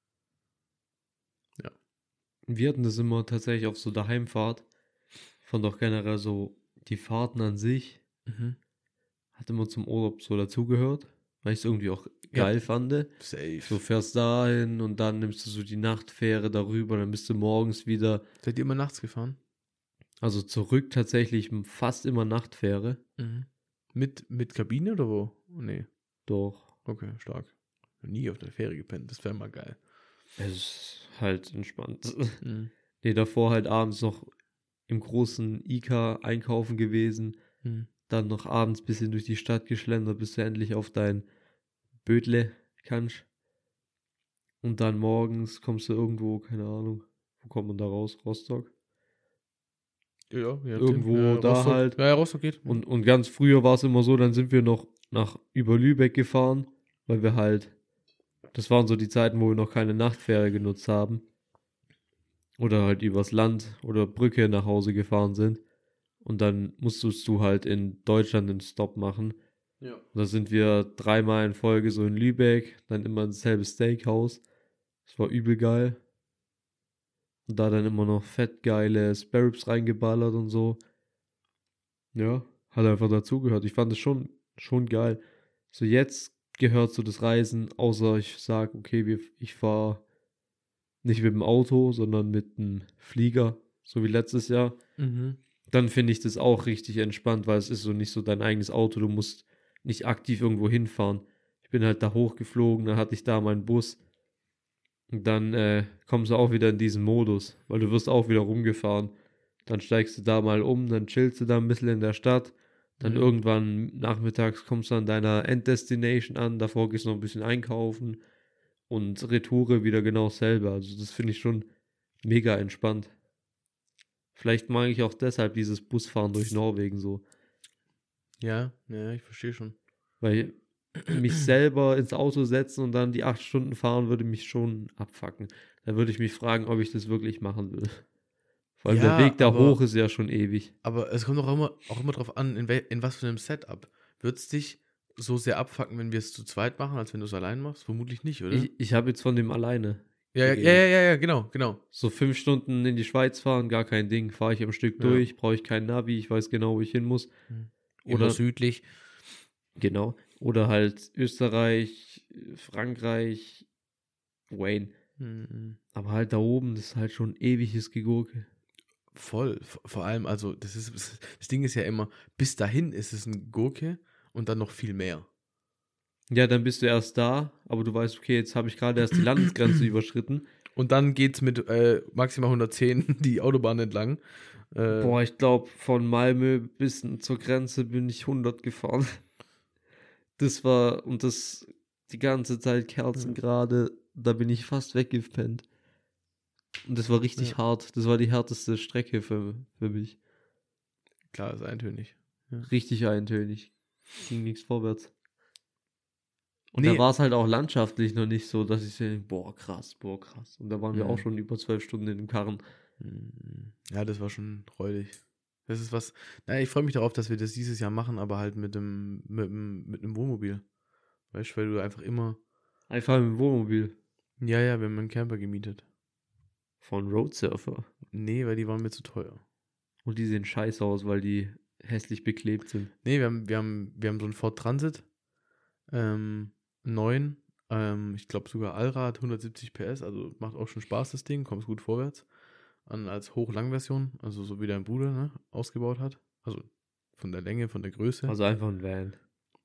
du? Ja. Wir hatten das immer tatsächlich auf so der Heimfahrt. Fand auch generell so die Fahrten an sich. Mhm. Hat immer zum Urlaub so dazugehört, weil ich es irgendwie auch geil Ja. fand. Safe. Du fährst dahin und dann nimmst du so die Nachtfähre darüber, dann bist du morgens wieder, Seid ihr immer nachts gefahren? also zurück tatsächlich fast immer Nachtfähre. Mhm. Mit, mit Kabine oder wo? Nee. Doch. Okay, stark. Noch nie auf der Fähre gepennt, das wäre mal geil. Es ist halt entspannt. Mhm. Nee, davor halt abends noch im großen Ika einkaufen gewesen. Mhm. Dann noch abends ein bisschen durch die Stadt geschlendert, bis du endlich auf dein Bödle kannst. Und dann morgens kommst du irgendwo, keine Ahnung, wo kommt man da raus? Rostock? Ja, ja. Irgendwo ja, da Rostock. halt. Ja, ja, Rostock geht. Und, und ganz früher war es immer so, dann sind wir noch nach über Lübeck gefahren, weil wir halt, das waren so die Zeiten, wo wir noch keine Nachtfähre genutzt haben. Oder halt übers Land oder Brücke nach Hause gefahren sind. Und dann musstest du halt in Deutschland einen Stop machen. Ja. Und da sind wir dreimal in Folge so in Lübeck, dann immer ins selbe Steakhouse. Das war übel geil. Und da dann immer noch fett geile Sparrows reingeballert und so. Ja, hat einfach dazugehört. Ich fand es schon, schon geil. So jetzt gehört so das Reisen, außer ich sage, okay, wir, ich fahre nicht mit dem Auto, sondern mit einem Flieger, so wie letztes Jahr. Mhm. Dann finde ich das auch richtig entspannt, weil es ist so nicht so dein eigenes Auto, du musst nicht aktiv irgendwo hinfahren. Ich bin halt da hochgeflogen, dann hatte ich da meinen Bus. Und dann äh, kommst du auch wieder in diesen Modus, weil du wirst auch wieder rumgefahren. Dann steigst du da mal um, dann chillst du da ein bisschen in der Stadt. Dann Mhm. irgendwann nachmittags kommst du an deiner Enddestination an, davor gehst du noch ein bisschen einkaufen und Retoure wieder genau selber. Also das finde ich schon mega entspannt. Vielleicht mag ich auch deshalb dieses Busfahren durch Norwegen so. Ja, ja, ich verstehe schon. Weil mich selber ins Auto setzen und dann die acht Stunden fahren, würde mich schon abfacken. Da würde ich mich fragen, ob ich das wirklich machen will. Vor allem Ja, der Weg da aber- hoch ist ja schon ewig. Aber es kommt auch immer, auch immer drauf an, in, wel, in was für einem Setup. Wird es dich so sehr abfacken, wenn wir es zu zweit machen, als wenn du es allein machst? Vermutlich nicht, oder? Ich, ich habe jetzt von dem alleine. ja, ja, geredet. ja, ja, ja, genau, genau. So fünf Stunden in die Schweiz fahren, gar kein Ding. Fahre ich am Stück Ja. durch, brauche ich kein Navi, ich weiß genau, wo ich hin muss. Immer Oder- südlich. Genau. Oder halt Österreich, Frankreich, Wayne. Mhm. Aber halt da oben, das ist halt schon ewiges Gegurke. Voll. V- Vor allem, also, das ist, das Ding ist ja immer, bis dahin ist es ein Gurke und dann noch viel mehr. Ja, dann bist du erst da, aber du weißt, okay, jetzt habe ich gerade erst die Landesgrenze überschritten. Und dann geht's mit äh, maximal hundertzehn die Autobahn entlang. Äh, Boah, ich glaube, von Malmö bis zur Grenze bin ich hundert gefahren. Das war, und das die ganze Zeit Kerzengrade, da bin ich fast weggepennt. Und das war richtig Ja. hart. Das war die härteste Strecke für, für mich. Klar, ist eintönig. Richtig eintönig. Ging nichts vorwärts. Und Nee. da war es halt auch landschaftlich noch nicht so, dass ich so, boah, krass, boah, krass. Und da waren wir Mhm. auch schon über zwölf Stunden in dem Karren. Mm, Ja, das war schon räudig. Das ist was. Naja, ich freue mich darauf, dass wir das dieses Jahr machen, aber halt mit dem, mit dem, mit einem Wohnmobil. Weißt du, weil du einfach immer. Einfach im Wohnmobil. Ja, ja, wir haben einen Camper gemietet. Von Roadsurfer. Nee, weil die waren mir zu teuer. Und die sehen scheiße aus, weil die hässlich beklebt sind. Nee, wir haben, wir haben, wir haben so einen Ford Transit. Ähm, neun. Ähm, ich glaube sogar Allrad, hundertsiebzig P S. Also macht auch schon Spaß, das Ding. Kommst gut vorwärts. An, als Hoch-Lang-Version. Also so wie dein Bruder, ne? Ausgebaut hat. Also von der Länge, von der Größe. Also einfach ein Van.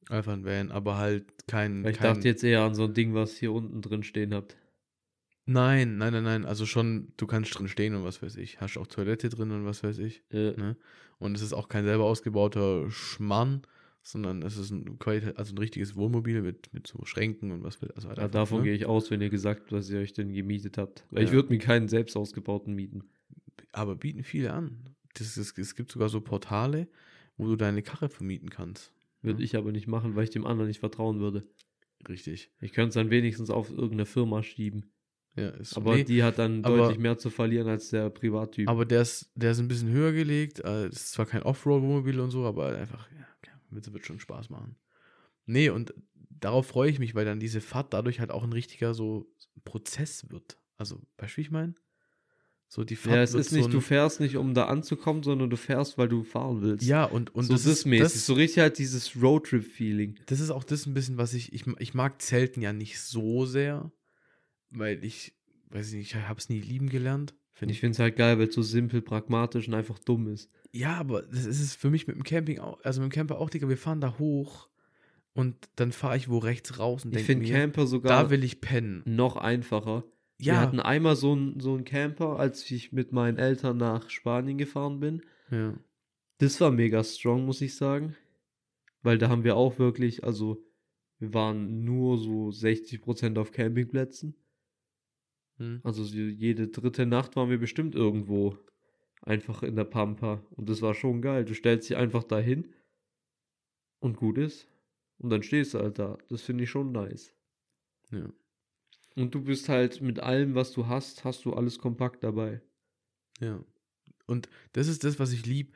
Einfach ein Van, aber halt kein... Weil ich kein dachte jetzt eher an so ein Ding, was hier unten drin stehen habt. Nein, nein, nein, nein. Also schon, du kannst drin stehen und was weiß ich. Hast auch Toilette drin und was weiß ich. Äh, Ne? Und es ist auch kein selber ausgebauter Schmarrn, sondern es ist ein, Qualität, also ein richtiges Wohnmobil mit, mit so Schränken und was will. Also halt ja, einfach, davon ne? gehe ich aus, wenn ihr gesagt habt, dass ihr euch den gemietet habt. Weil ich Ja. würde mir keinen selbst ausgebauten mieten. Aber bieten viele an. Das ist, es gibt sogar so Portale, wo du deine Karre vermieten kannst. Würde Ja. ich aber nicht machen, weil ich dem anderen nicht vertrauen würde. Richtig. Ich könnte es dann wenigstens auf irgendeine Firma schieben. Ja, ist so. Aber Nee, die hat dann aber- deutlich mehr zu verlieren als der Privattyp. aber der ist, der ist ein bisschen höher gelegt. äh, Es ist zwar kein Offroad-Wohnmobil und so, aber einfach, ja, okay, wird, wird schon Spaß machen. Nee, und darauf freue ich mich, weil dann diese Fahrt dadurch halt auch ein richtiger so Prozess wird. Also, weißt du, wie ich meine? So die Fahrt ja, es wird ist so nicht, ein, du fährst nicht, um da anzukommen, sondern du fährst, weil du fahren willst. Ja, und, und so das, das ist, mäßig. das, so richtig halt dieses Roadtrip-Feeling. das ist auch das ein bisschen, was ich, ich, ich mag Zelten ja nicht so sehr, weil ich, weiß ich nicht, ich habe es nie lieben gelernt. Find Ich finde es halt geil, weil es so simpel, pragmatisch und einfach dumm ist. Ja, aber das ist es für mich mit dem Camping auch, also mit dem Camper auch, Digga, wir fahren da hoch und dann fahre ich wo rechts raus und Ich denke finde mir, Camper sogar da will ich pennen. noch einfacher. Wir Ja, hatten einmal so einen so einen Camper, als ich mit meinen Eltern nach Spanien gefahren bin. ja, Das war mega strong, muss ich sagen. Weil da haben wir auch wirklich, also wir waren nur so sechzig Prozent auf Campingplätzen. hm, Also so jede dritte Nacht waren wir bestimmt irgendwo einfach in der Pampa. Und das war schon geil. Du stellst dich einfach dahin und gut ist. Und dann stehst du halt da. Das finde ich schon nice. ja, Und du bist halt mit allem, was du hast, hast du alles kompakt dabei. ja. Und das ist das, was ich lieb.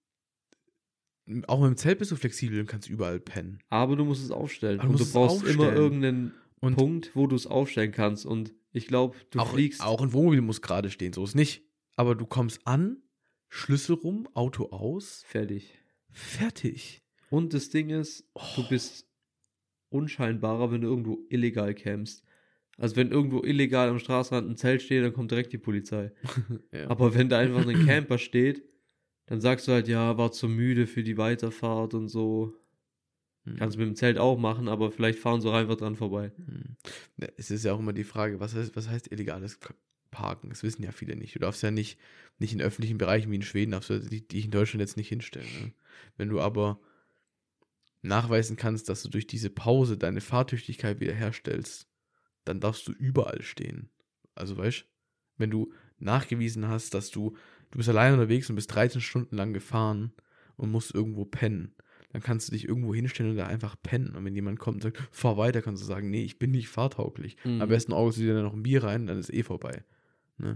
Auch mit dem Zelt bist du flexibel und kannst überall pennen. Aber du musst es aufstellen. Aber du und du musst es brauchst immer aufstellen. irgendeinen Und Punkt, wo du es aufstellen kannst. Und ich glaube, du auch, fliegst. auch ein Wohnmobil muss gerade stehen, so ist nicht. Aber du kommst an, Schlüssel rum, Auto aus, fertig. fertig. Und das Ding ist, du Oh. bist unscheinbarer, wenn du irgendwo illegal campst. Also wenn irgendwo illegal am Straßenrand ein Zelt steht, dann kommt direkt die Polizei. Ja. Aber wenn da einfach ein Camper steht, dann sagst du halt, ja, war zu müde für die Weiterfahrt und so. Hm. Kannst du mit dem Zelt auch machen, aber vielleicht fahren sie auch einfach dran vorbei. Hm. Ja, es ist ja auch immer die Frage, was heißt, was heißt illegales Parken? Das wissen ja viele nicht. Du darfst ja nicht, nicht in öffentlichen Bereichen wie in Schweden, darfst du dich dich in Deutschland jetzt nicht hinstellen. Ne? Wenn du aber nachweisen kannst, dass du durch diese Pause deine Fahrtüchtigkeit wiederherstellst, dann darfst du überall stehen. Also weißt, wenn du nachgewiesen hast, dass du, du bist allein unterwegs und bist dreizehn Stunden lang gefahren und musst irgendwo pennen, dann kannst du dich irgendwo hinstellen und da einfach pennen. Und wenn jemand kommt und sagt, fahr weiter, kannst du sagen, nee, ich bin nicht fahrtauglich. Mhm. Am besten orgelst du dir dann noch ein Bier rein, dann ist eh vorbei. Ne?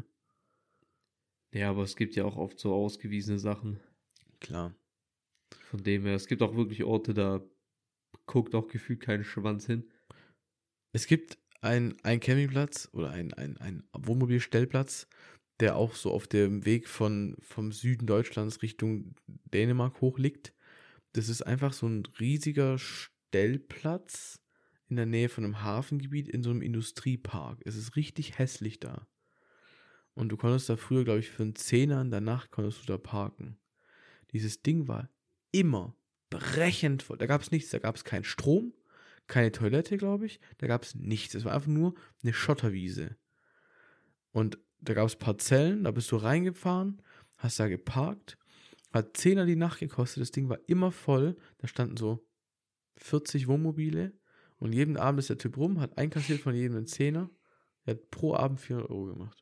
Ja, aber es gibt ja auch oft so ausgewiesene Sachen. Klar. Von dem her, es gibt auch wirklich Orte, da guckt auch gefühlt kein Schwanz hin. Es gibt einen Campingplatz oder ein, ein, ein Wohnmobilstellplatz, der auch so auf dem Weg von, vom Süden Deutschlands Richtung Dänemark hoch liegt. Das ist einfach so ein riesiger Stellplatz in der Nähe von einem Hafengebiet in so einem Industriepark. Es ist richtig hässlich da. Und du konntest da früher, glaube ich, für einen Zehner in der Nacht konntest du da parken. Dieses Ding war immer brechend voll. Da gab es nichts, da gab es keinen Strom, keine Toilette, glaube ich. Da gab es nichts. Es war einfach nur eine Schotterwiese. Und da gab es Parzellen, da bist du reingefahren, hast da geparkt, hat Zehner die Nacht gekostet, das Ding war immer voll. Da standen so vierzig Wohnmobile und jeden Abend ist der Typ rum, hat einkassiert von jedem einen Zehner. Er hat pro Abend vierhundert Euro gemacht.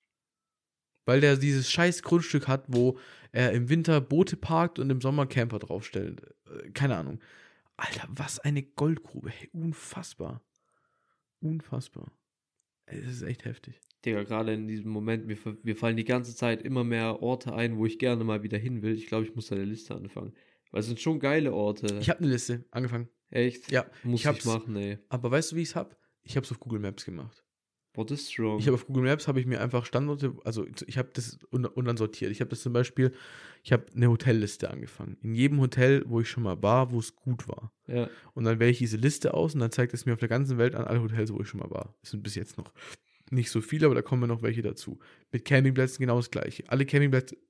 Weil der dieses scheiß Grundstück hat, wo er im Winter Boote parkt und im Sommer Camper draufstellt. Keine Ahnung. Alter, was eine Goldgrube. Hey, unfassbar. Unfassbar. Es ist echt heftig. Digga, gerade in diesem Moment, mir, mir fallen die ganze Zeit immer mehr Orte ein, wo ich gerne mal wieder hin will. Ich glaube, ich muss da eine Liste anfangen. Weil es sind schon geile Orte. Ich habe eine Liste angefangen. Echt? Ja, Muss ich ich, hab's- machen, ey. Aber weißt du, wie ich es habe? Ich habe es auf Google Maps gemacht. Boah, das ist strong. Ich habe auf Google Maps habe ich mir einfach Standorte, also ich habe das un- und dann sortiert. Ich habe das zum Beispiel, ich habe eine Hotelliste angefangen. In jedem Hotel, wo ich schon mal war, wo es gut war. ja. Und dann wähle ich diese Liste aus und dann zeigt es mir auf der ganzen Welt an alle Hotels, wo ich schon mal war. Es sind bis jetzt noch nicht so viele, aber da kommen noch welche dazu. Mit Campingplätzen genau das gleiche. Alle Campingplätze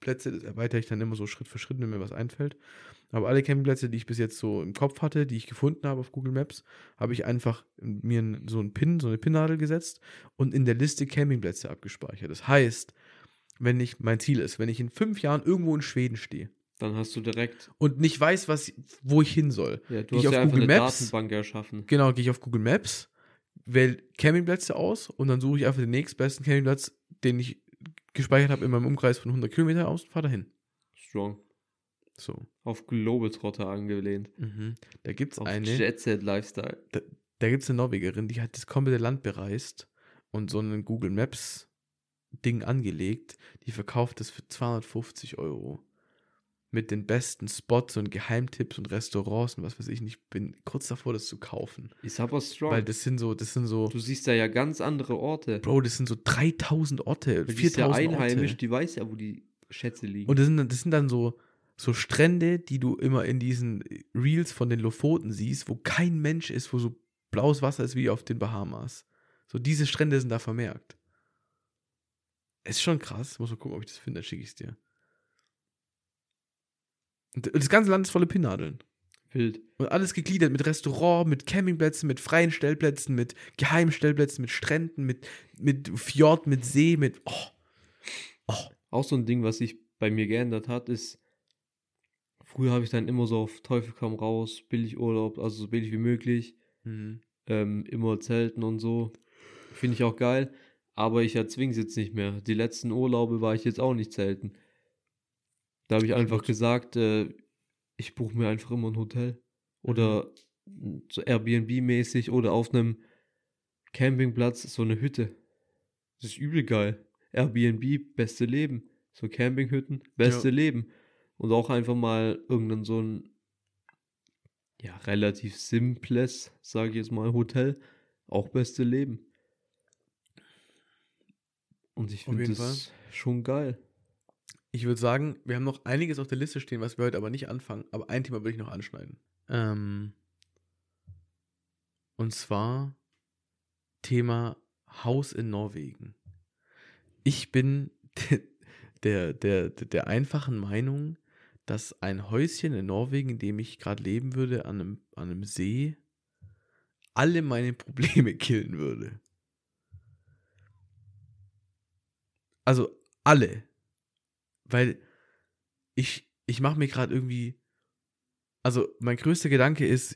Plätze, das erweitere ich dann immer so Schritt für Schritt, wenn mir was einfällt. Aber alle Campingplätze, die ich bis jetzt so im Kopf hatte, die ich gefunden habe auf Google Maps, habe ich einfach mir n- so einen Pin, so eine Pinnadel gesetzt und in der Liste Campingplätze abgespeichert. Das heißt, wenn ich, mein Ziel ist, wenn ich in fünf Jahren irgendwo in Schweden stehe Dann hast du direkt, und nicht weiß, was, wo ich hin soll, ja, du gehe ich hast auf ja einfach Google eine Maps, Datenbank erschaffen. genau, gehe ich auf Google Maps, wähle Campingplätze aus und dann suche ich einfach den nächstbesten Campingplatz, den ich gespeichert habe in meinem Umkreis von hundert Kilometer aus und fahre dahin. Strong. So. Auf Globetrotter angelehnt. Mhm. Da gibt es Auf eine, Jet-Set-Lifestyle. da, da gibt es eine Norwegerin, die hat das komplette Land bereist und so ein Google Maps Ding angelegt. Die verkauft das für zweihundertfünfzig Euro. Mit den besten Spots und Geheimtipps und Restaurants und was weiß ich nicht. Ich bin kurz davor, das zu kaufen. Ist aber strong. Weil das sind so, das sind so, du siehst da ja ganz andere Orte. Bro, das sind so dreitausend Orte, Weil die ist ja viertausend einheimisch, Orte. die weiß ja, wo die Schätze liegen. Und das sind, dann- das sind dann so, so Strände, die du immer in diesen Reels von den Lofoten siehst, wo kein Mensch ist, wo so blaues Wasser ist wie auf den Bahamas. So diese Strände sind da vermerkt. Ist schon krass. Muss mal gucken, ob ich das finde, dann schicke ich es dir. Und das ganze Land ist voller Pinnadeln. Wild. Und alles gegliedert mit Restaurant, mit Campingplätzen, mit freien Stellplätzen, mit Geheimstellplätzen, mit Stränden, mit, mit Fjord, mit See, mit. Oh. Oh. Auch so ein Ding, was sich bei mir geändert hat, ist, früher habe ich dann immer so auf Teufel komm raus, billig Urlaub, also so billig wie möglich, Mhm. ähm, immer zelten und so. Finde ich auch geil, aber ich erzwinge es jetzt nicht mehr. Die letzten Urlaube war ich jetzt auch nicht zelten. Da habe ich einfach Stimmt. gesagt, äh, ich buche mir einfach immer ein Hotel. Oder so Airbnb-mäßig oder auf einem Campingplatz so eine Hütte. Das ist übel geil. Airbnb, beste Leben. So Campinghütten, beste Ja. Leben. Und auch einfach mal irgendein so ein, ja, relativ simples, sage ich jetzt mal, Hotel. Auch beste Leben. Und ich Auf finde jeden das schon geil. Ich würde sagen, wir haben noch einiges auf der Liste stehen, was wir heute aber nicht anfangen. Aber ein Thema will ich noch anschneiden. Ähm, und zwar Thema Haus in Norwegen. Ich bin der, der, der, der einfachen Meinung, dass ein Häuschen in Norwegen, in dem ich gerade leben würde, an einem, an einem See, alle meine Probleme killen würde. Also alle. Weil ich, ich mache mir gerade irgendwie, also mein größter Gedanke ist,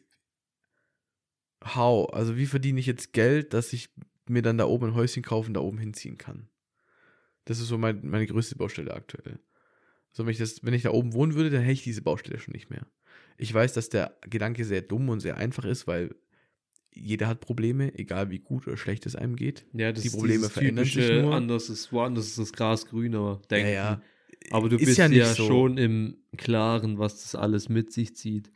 how, also wie verdiene ich jetzt Geld, dass ich mir dann da oben ein Häuschen kaufe und da oben hinziehen kann. Das ist so mein, meine größte Baustelle aktuell. Also wenn ich, das, wenn ich da oben wohnen würde, dann hätte ich diese Baustelle schon nicht mehr. Ich weiß, dass der Gedanke sehr dumm und sehr einfach ist, weil jeder hat Probleme, egal wie gut oder schlecht es einem geht. Ja, das Die ist Probleme dieses verändern sich typische, nur. anders ist, woanders ist das Gras grüner, denken. Ja, ja. Aber du Ist bist ja ja, nicht so. schon im Klaren, was das alles mit sich zieht.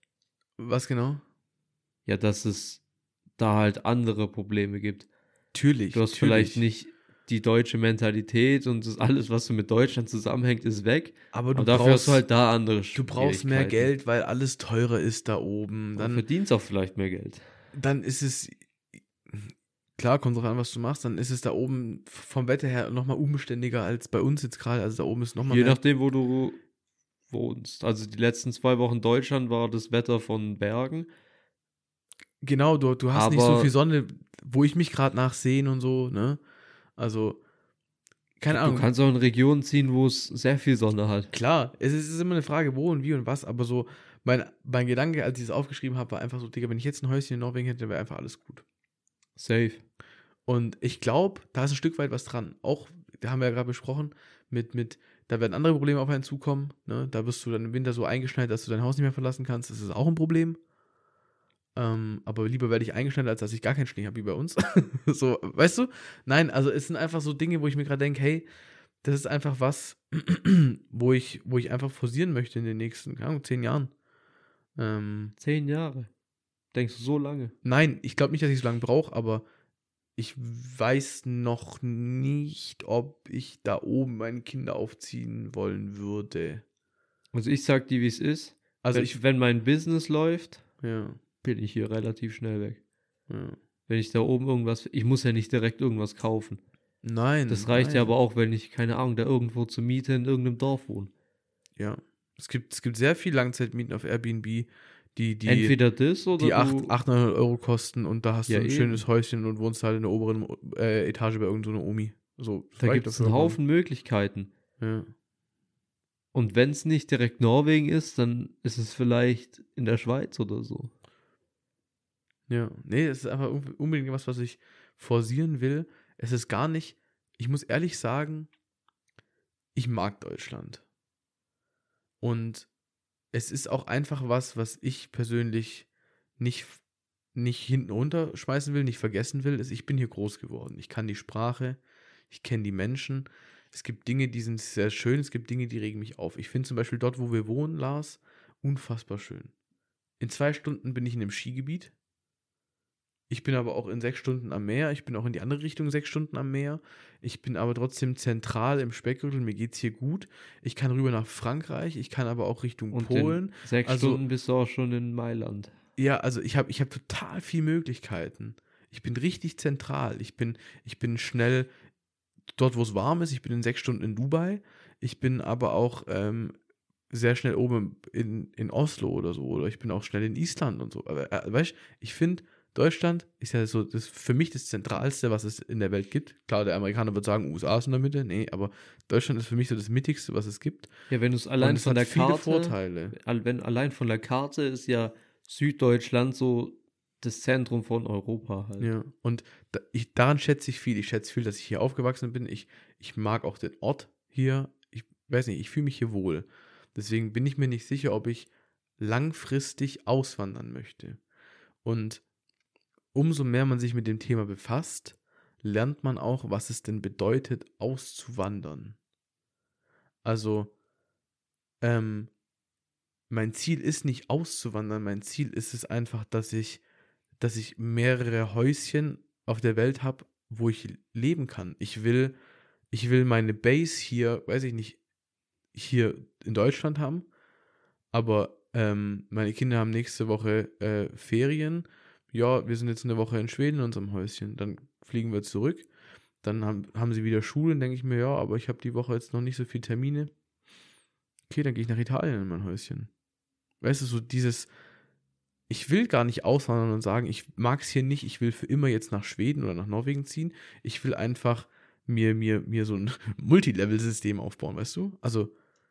Was genau? Ja, dass es da halt andere Probleme gibt. Natürlich. Du hast natürlich. vielleicht nicht die deutsche Mentalität und das alles, was so mit Deutschland zusammenhängt, ist weg. Aber du Aber dafür brauchst, hast du halt da andere du brauchst mehr Schwierigkeiten. Geld, weil alles teurer ist da oben. Aber Dann, verdienst auch vielleicht mehr Geld. dann ist es, klar, kommt drauf an, was du machst, dann ist es da oben vom Wetter her nochmal unbeständiger als bei uns jetzt gerade. Also da oben ist nochmal Je mehr. nachdem, wo du wohnst. Also die letzten zwei Wochen Deutschland war das Wetter von Bergen. Genau, du, du hast Aber- nicht so viel Sonne, wo ich mich gerade nachsehen und so, ne? Also, keine Ahnung. Du kannst auch in Regionen ziehen, wo es sehr viel Sonne hat. Klar, es ist, es ist immer eine Frage, wo und wie und was, aber so, mein, mein Gedanke, als ich es aufgeschrieben habe, war einfach so, Digga, wenn ich jetzt ein Häuschen in Norwegen hätte, wäre einfach alles gut. Safe. Und ich glaube, da ist ein Stück weit was dran. Auch, da haben wir ja gerade besprochen, mit, mit, da werden andere Probleme auf einen zukommen, ne? Da wirst du dann im Winter so eingeschneit, dass du dein Haus nicht mehr verlassen kannst. Das ist auch ein Problem. Ähm, aber lieber werde ich eingeschneit, als dass ich gar keinen Schnee habe, wie bei uns. So, weißt du? Nein, also es sind einfach so Dinge, wo ich mir gerade denke, hey, das ist einfach was, wo ich, wo ich einfach forcieren möchte in den nächsten, keine Ahnung, zehn Jahren. Ähm, Zehn Jahre. Denkst du so lange? nein, ich glaube nicht, dass ich so lange brauche, aber ich weiß noch nicht, ob ich da oben meine Kinder aufziehen wollen würde. Also ich sag dir, wie es ist. Also wenn, ich, wenn mein Business läuft, ja, bin ich hier relativ schnell weg. ja. Wenn ich da oben irgendwas, ich muss ja nicht direkt irgendwas kaufen. Nein. Das reicht nein. ja aber auch, wenn ich, keine Ahnung, da irgendwo zur Miete in irgendeinem Dorf wohne. Ja. Es gibt, es gibt sehr viele Langzeitmieten auf Airbnb, die, die, Entweder das oder die du... achthundert, neunhundert Euro kosten und da hast Ja, du ein eben. schönes Häuschen und wohnst halt in der oberen äh, Etage bei irgendeiner Omi. So, das Da reicht gibt es dafür einen irgendwann. Haufen Möglichkeiten. Ja. Und wenn es nicht direkt Norwegen ist, dann ist es vielleicht in der Schweiz oder so. Ja, nee, es ist einfach un- unbedingt was, was ich forcieren will. Es ist gar nicht, ich muss ehrlich sagen, ich mag Deutschland. Und es ist auch einfach was, was ich persönlich nicht, nicht hinten runterschmeißen will, nicht vergessen will, ist, ich bin hier groß geworden. Ich kann die Sprache, ich kenne die Menschen. Es gibt Dinge, die sind sehr schön, es gibt Dinge, die regen mich auf. Ich finde zum Beispiel dort, wo wir wohnen, Lars, unfassbar schön. In zwei Stunden bin ich in einem Skigebiet. Ich bin aber auch in sechs Stunden am Meer. Ich bin auch in die andere Richtung sechs Stunden am Meer. Ich bin aber trotzdem zentral im Speckgürtel. Mir geht's hier gut. Ich kann rüber nach Frankreich. Ich kann aber auch Richtung Und Polen. in sechs Also- Stunden bist du auch schon in Mailand. Ja, also ich habe ich hab total viele Möglichkeiten. Ich bin richtig zentral. Ich bin, ich bin schnell dort, wo es warm ist. Ich bin in sechs Stunden in Dubai. Ich bin aber auch ähm, sehr schnell oben in, in Oslo oder so. Oder ich bin auch schnell in Island und so. Aber äh, weißt du, ich finde, Deutschland ist ja so das für mich das Zentralste, was es in der Welt gibt. Klar, der Amerikaner wird sagen, U S A ist in der Mitte. Nee, aber Deutschland ist für mich so das Mittigste, was es gibt. Ja, wenn du es Und allein es von hat der viele Karte, Vorteile. all- wenn allein von der Karte ist ja Süddeutschland so das Zentrum von Europa halt. Ja, und da, ich, daran schätze ich viel. Ich schätze viel, dass ich hier aufgewachsen bin. Ich, ich mag auch den Ort hier. Ich weiß nicht, ich fühle mich hier wohl. Deswegen bin ich mir nicht sicher, ob ich langfristig auswandern möchte. Und umso mehr man sich mit dem Thema befasst, lernt man auch, was es denn bedeutet, auszuwandern. Also, ähm, mein Ziel ist nicht auszuwandern, mein Ziel ist es einfach, dass ich, dass ich mehrere Häuschen auf der Welt habe, wo ich leben kann. Ich will, ich will meine Base hier, weiß ich nicht, hier in Deutschland haben, aber ähm, meine Kinder haben nächste Woche äh, Ferien. Ja, wir sind jetzt eine Woche in Schweden in unserem Häuschen. Dann fliegen wir zurück. Dann haben, haben sie wieder Schule. Dann denke ich mir, ja, aber ich habe die Woche jetzt noch nicht so viele Termine. Okay, dann gehe ich nach Italien in mein Häuschen. Weißt du, so dieses, ich will gar nicht auswandern und sagen, ich mag es hier nicht, ich will für immer jetzt nach Schweden oder nach Norwegen ziehen. Ich will einfach mir, mir, mir so ein Multilevel-System aufbauen, weißt du? Also,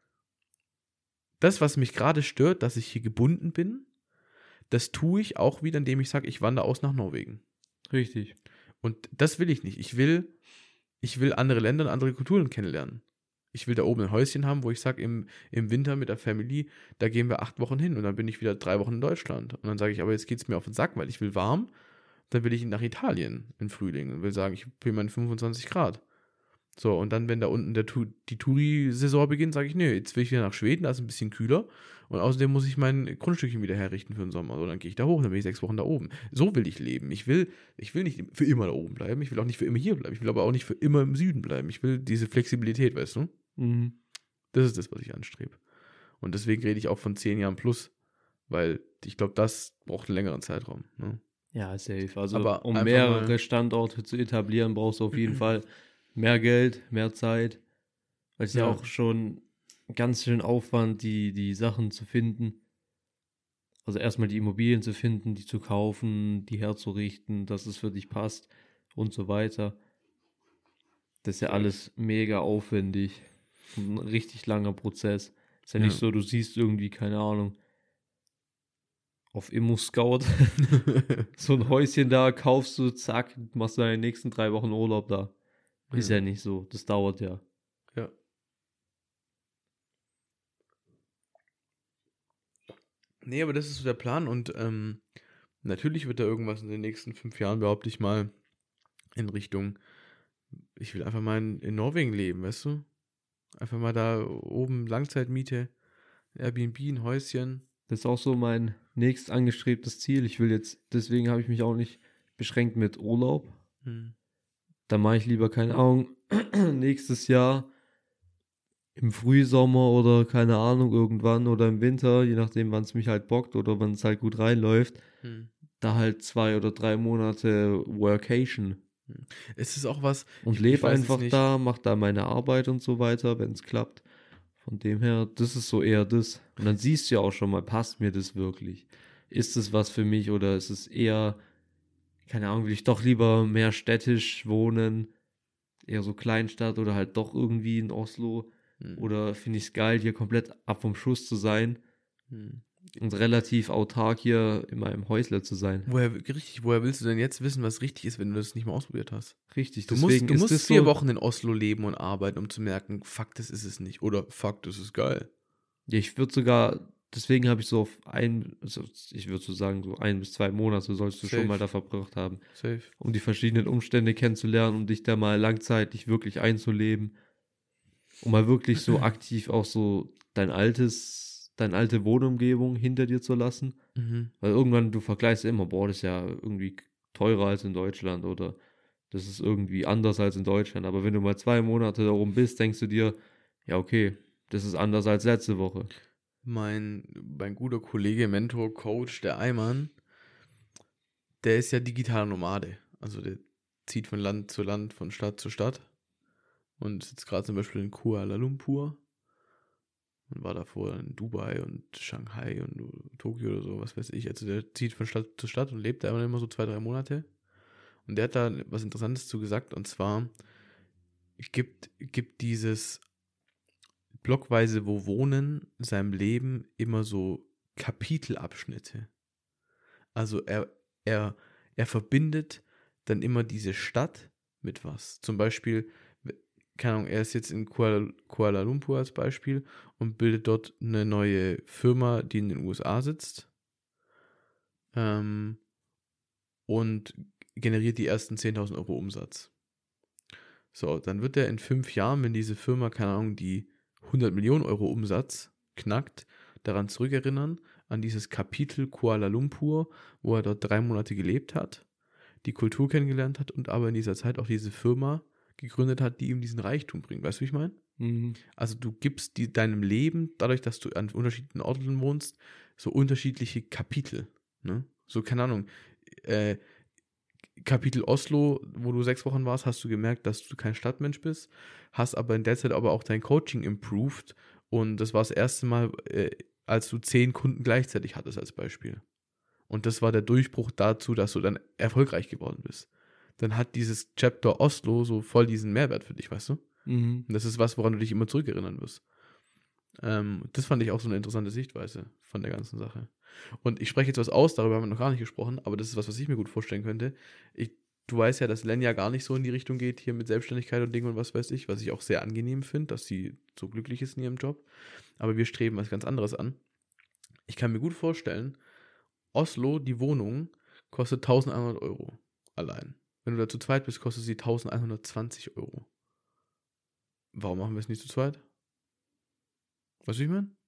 das, was mich gerade stört, dass ich hier gebunden bin, das tue ich auch wieder, indem ich sage, ich wandere aus nach Norwegen. Richtig. Und das will ich nicht. Ich will, ich will andere Länder und andere Kulturen kennenlernen. Ich will da oben ein Häuschen haben, wo ich sage, im, im Winter mit der Family, da gehen wir acht Wochen hin und dann bin ich wieder drei Wochen in Deutschland. Und dann sage ich, aber jetzt geht es mir auf den Sack, weil ich will warm. Dann will ich nach Italien im Frühling und will sagen, ich will meine fünfundzwanzig Grad. So, und dann, wenn da unten der, Tu- die Touri-Saison beginnt, sage ich, nee, jetzt will ich wieder nach Schweden, da ist es ein bisschen kühler. Und außerdem muss ich mein Grundstückchen wieder herrichten für den Sommer. Also dann gehe ich da hoch, dann bin ich sechs Wochen da oben. So will ich leben. Ich will, ich will nicht für immer da oben bleiben. Ich will auch nicht für immer hier bleiben. Ich will aber auch nicht für immer im Süden bleiben. Ich will diese Flexibilität, weißt du? Mhm. Das ist das, was ich anstrebe. Und deswegen rede ich auch von zehn Jahren plus, weil ich glaube, das braucht einen längeren Zeitraum. Ne? Ja, safe. Also, Aber um einfach mehrere mal- Standorte zu etablieren, brauchst du auf jeden Fall mehr Geld, mehr Zeit. Weil es ja. Ja. auch schon ganz schön Aufwand, die, die Sachen zu finden. Also erstmal die Immobilien zu finden, die zu kaufen, die herzurichten, dass es für dich passt und so weiter. Das ist ja alles mega aufwendig. Ein richtig langer Prozess. Ist ja nicht Ja. so, du siehst irgendwie, keine Ahnung, auf Immo-Scout so ein Häuschen da, kaufst du, zack, machst du deine nächsten drei Wochen Urlaub da. Ist ja nicht so, das dauert ja. Ja. Nee, aber das ist so der Plan und ähm, natürlich wird da irgendwas in den nächsten fünf Jahren, behaupte ich mal, in Richtung, ich will einfach mal in, in Norwegen leben, weißt du? Einfach mal da oben Langzeitmiete, Airbnb, ein Häuschen. Das ist auch so mein nächst angestrebtes Ziel. Ich will jetzt, deswegen habe ich mich auch nicht beschränkt mit Urlaub. Hm. Da mache ich lieber, keine Ahnung, nächstes Jahr im Frühsommer oder keine Ahnung, irgendwann oder im Winter, je nachdem, wann es mich halt bockt oder wann es halt gut reinläuft, Hm. da halt zwei oder drei Monate Workation Es ist auch was, Und ich, ich lebe weiß es einfach nicht. da, mach da meine Arbeit und so weiter, wenn es klappt. Von dem her, das ist so eher das. Und dann siehst du ja auch schon mal, passt mir das wirklich? Ist es was für mich oder ist es eher, keine Ahnung, will ich doch lieber mehr städtisch wohnen, eher so Kleinstadt oder halt doch irgendwie in Oslo? Hm. Oder finde ich es geil, hier komplett ab vom Schuss zu sein Hm. und relativ autark hier in meinem Häusle zu sein? Woher, richtig, woher willst du denn jetzt wissen, was richtig ist, wenn du das nicht mal ausprobiert hast? Richtig, Du deswegen musst, du ist musst das vier so. Wochen in Oslo leben und arbeiten, um zu merken, fuck, das ist es nicht. Oder fuck, das ist geil. Ja, ich würde sogar, deswegen habe ich so auf ein, also ich würde so sagen, so ein bis zwei Monate sollst du Safe. schon mal da verbracht haben, Safe. um die verschiedenen Umstände kennenzulernen, um dich da mal langzeitig wirklich einzuleben, um mal wirklich so aktiv auch so dein altes, deine alte Wohnumgebung hinter dir zu lassen. Mhm. Weil irgendwann, du vergleichst ja immer, boah, das ist ja irgendwie teurer als in Deutschland oder das ist irgendwie anders als in Deutschland. Aber wenn du mal zwei Monate da oben bist, denkst du dir, ja, okay, das ist anders als letzte Woche. Mein, mein guter Kollege, Mentor, Coach, der Ayman, der ist ja digitaler Nomade. Also der zieht von Land zu Land, von Stadt zu Stadt. Und ist jetzt gerade zum Beispiel in Kuala Lumpur. Und war davor in Dubai und Shanghai und Tokio oder so, was weiß ich. Also der zieht von Stadt zu Stadt und lebt da immer so zwei, drei Monate. Und der hat da was Interessantes zu gesagt. Und zwar gibt, gibt dieses blockweise wo Wohnen seinem Leben immer so Kapitelabschnitte. Also er, er, er verbindet dann immer diese Stadt mit was. Zum Beispiel, keine Ahnung, er ist jetzt in Kuala, Kuala Lumpur als Beispiel und bildet dort eine neue Firma, die in den U S A sitzt. Ähm, und generiert die ersten zehntausend Euro Umsatz. So, dann wird er in fünf Jahren, wenn diese Firma, keine Ahnung, die hundert Millionen Euro Umsatz knackt, daran zurückerinnern, an dieses Kapitel Kuala Lumpur, wo er dort drei Monate gelebt hat, die Kultur kennengelernt hat und aber in dieser Zeit auch diese Firma gegründet hat, die ihm diesen Reichtum bringt. Weißt du, wie ich meine? Mhm. Also du gibst die, deinem Leben, dadurch, dass du an unterschiedlichen Orten wohnst, so unterschiedliche Kapitel. Ne? So, keine Ahnung, äh, Kapitel Oslo, wo du sechs Wochen warst, hast du gemerkt, dass du kein Stadtmensch bist, hast aber in der Zeit aber auch dein Coaching improved und das war das erste Mal, äh, als du zehn Kunden gleichzeitig hattest als Beispiel. Und das war der Durchbruch dazu, dass du dann erfolgreich geworden bist. Dann hat dieses Chapter Oslo so voll diesen Mehrwert für dich, weißt du? Mhm. Und das ist was, woran du dich immer zurückerinnern wirst. Ähm, das fand ich auch so eine interessante Sichtweise von der ganzen Sache. Und ich spreche jetzt was aus, darüber haben wir noch gar nicht gesprochen, aber das ist was, was ich mir gut vorstellen könnte. Ich, du weißt ja, dass Len ja gar nicht so in die Richtung geht, hier mit Selbstständigkeit und Dingen und was weiß ich, was ich auch sehr angenehm finde, dass sie so glücklich ist in ihrem Job. Aber wir streben was ganz anderes an. Ich kann mir gut vorstellen, Oslo, die Wohnung, kostet eintausendeinhundert Euro allein. Wenn du da zu zweit bist, kostet sie eintausendeinhundertzwanzig Euro. Warum machen wir es nicht zu zweit? Weißt du, wie ich meine?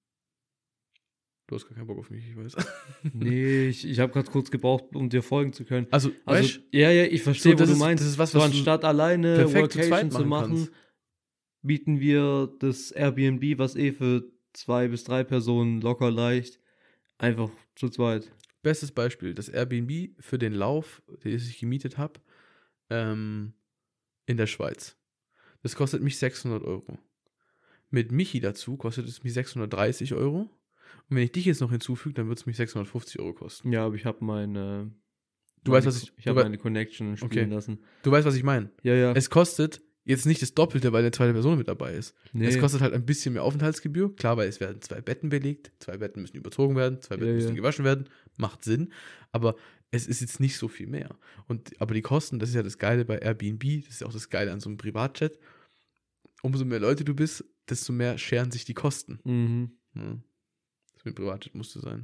Du hast gar keinen Bock auf mich, ich weiß. Nee, ich, ich habe gerade kurz gebraucht, um dir folgen zu können. Also, Also, weißt, ja, ja, ich verstehe, so, das wo du ist- meinst. das ist was, so was du anstatt alleine perfekt zu zweit Workation zu machen machen, kannst. bieten wir das Airbnb, was eh für zwei bis drei Personen locker leicht, einfach zu zweit. Bestes Beispiel, das Airbnb für den Lauf, den ich gemietet habe, ähm, in der Schweiz. Das kostet mich sechshundert Euro. Mit Michi dazu kostet es mich sechshundertdreißig Euro. Und wenn ich dich jetzt noch hinzufüge, dann wird es mich sechshundertfünfzig Euro kosten. Ja, aber ich habe meine, Du meine, weißt, was ich- ich du habe wei- meine Connection spielen Okay. lassen. Du weißt, was ich meine. Ja, ja. Es kostet jetzt nicht das Doppelte, weil eine zweite Person mit dabei ist. nee. Es kostet halt ein bisschen mehr Aufenthaltsgebühr. Klar, weil es werden zwei Betten belegt. Zwei Betten müssen überzogen werden. Zwei Ja, Betten müssen ja. gewaschen werden. Macht Sinn. Aber es ist jetzt nicht so viel mehr. Und, aber die Kosten, das ist ja das Geile bei Airbnb. Das ist ja auch das Geile an so einem Privatjet. Umso mehr Leute du bist, desto mehr scheren sich die Kosten. Mhm. Ja. Das mit Privatjet musste sein.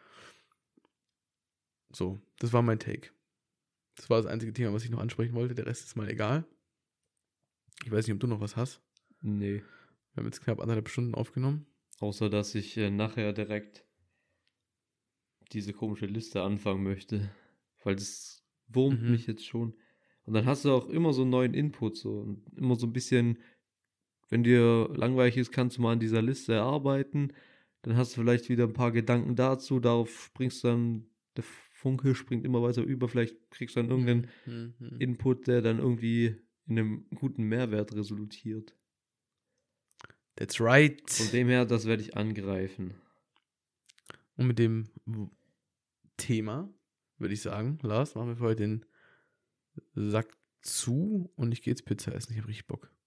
So, das war mein Take. Das war das einzige Thema, was ich noch ansprechen wollte. Der Rest ist mal egal. Ich weiß nicht, ob du noch was hast. Nee. Wir haben jetzt knapp anderthalb Stunden aufgenommen. Außer, dass ich äh, nachher direkt diese komische Liste anfangen möchte. Weil das wurmt Mhm. mich jetzt schon. Und dann hast du auch immer so einen neuen Input. So. Und immer so ein bisschen, wenn dir langweilig ist, kannst du mal an dieser Liste erarbeiten. Dann hast du vielleicht wieder ein paar Gedanken dazu. Darauf springst du dann Funke springt immer weiter über. Vielleicht kriegst du dann irgendeinen Hm, hm. Input, der dann irgendwie in einem guten Mehrwert resultiert. That's right. Von dem her, das werde ich angreifen. Und mit dem w- Thema würde ich sagen, Lars, machen wir für heute den Sack zu und ich gehe jetzt Pizza essen. Ich habe richtig Bock.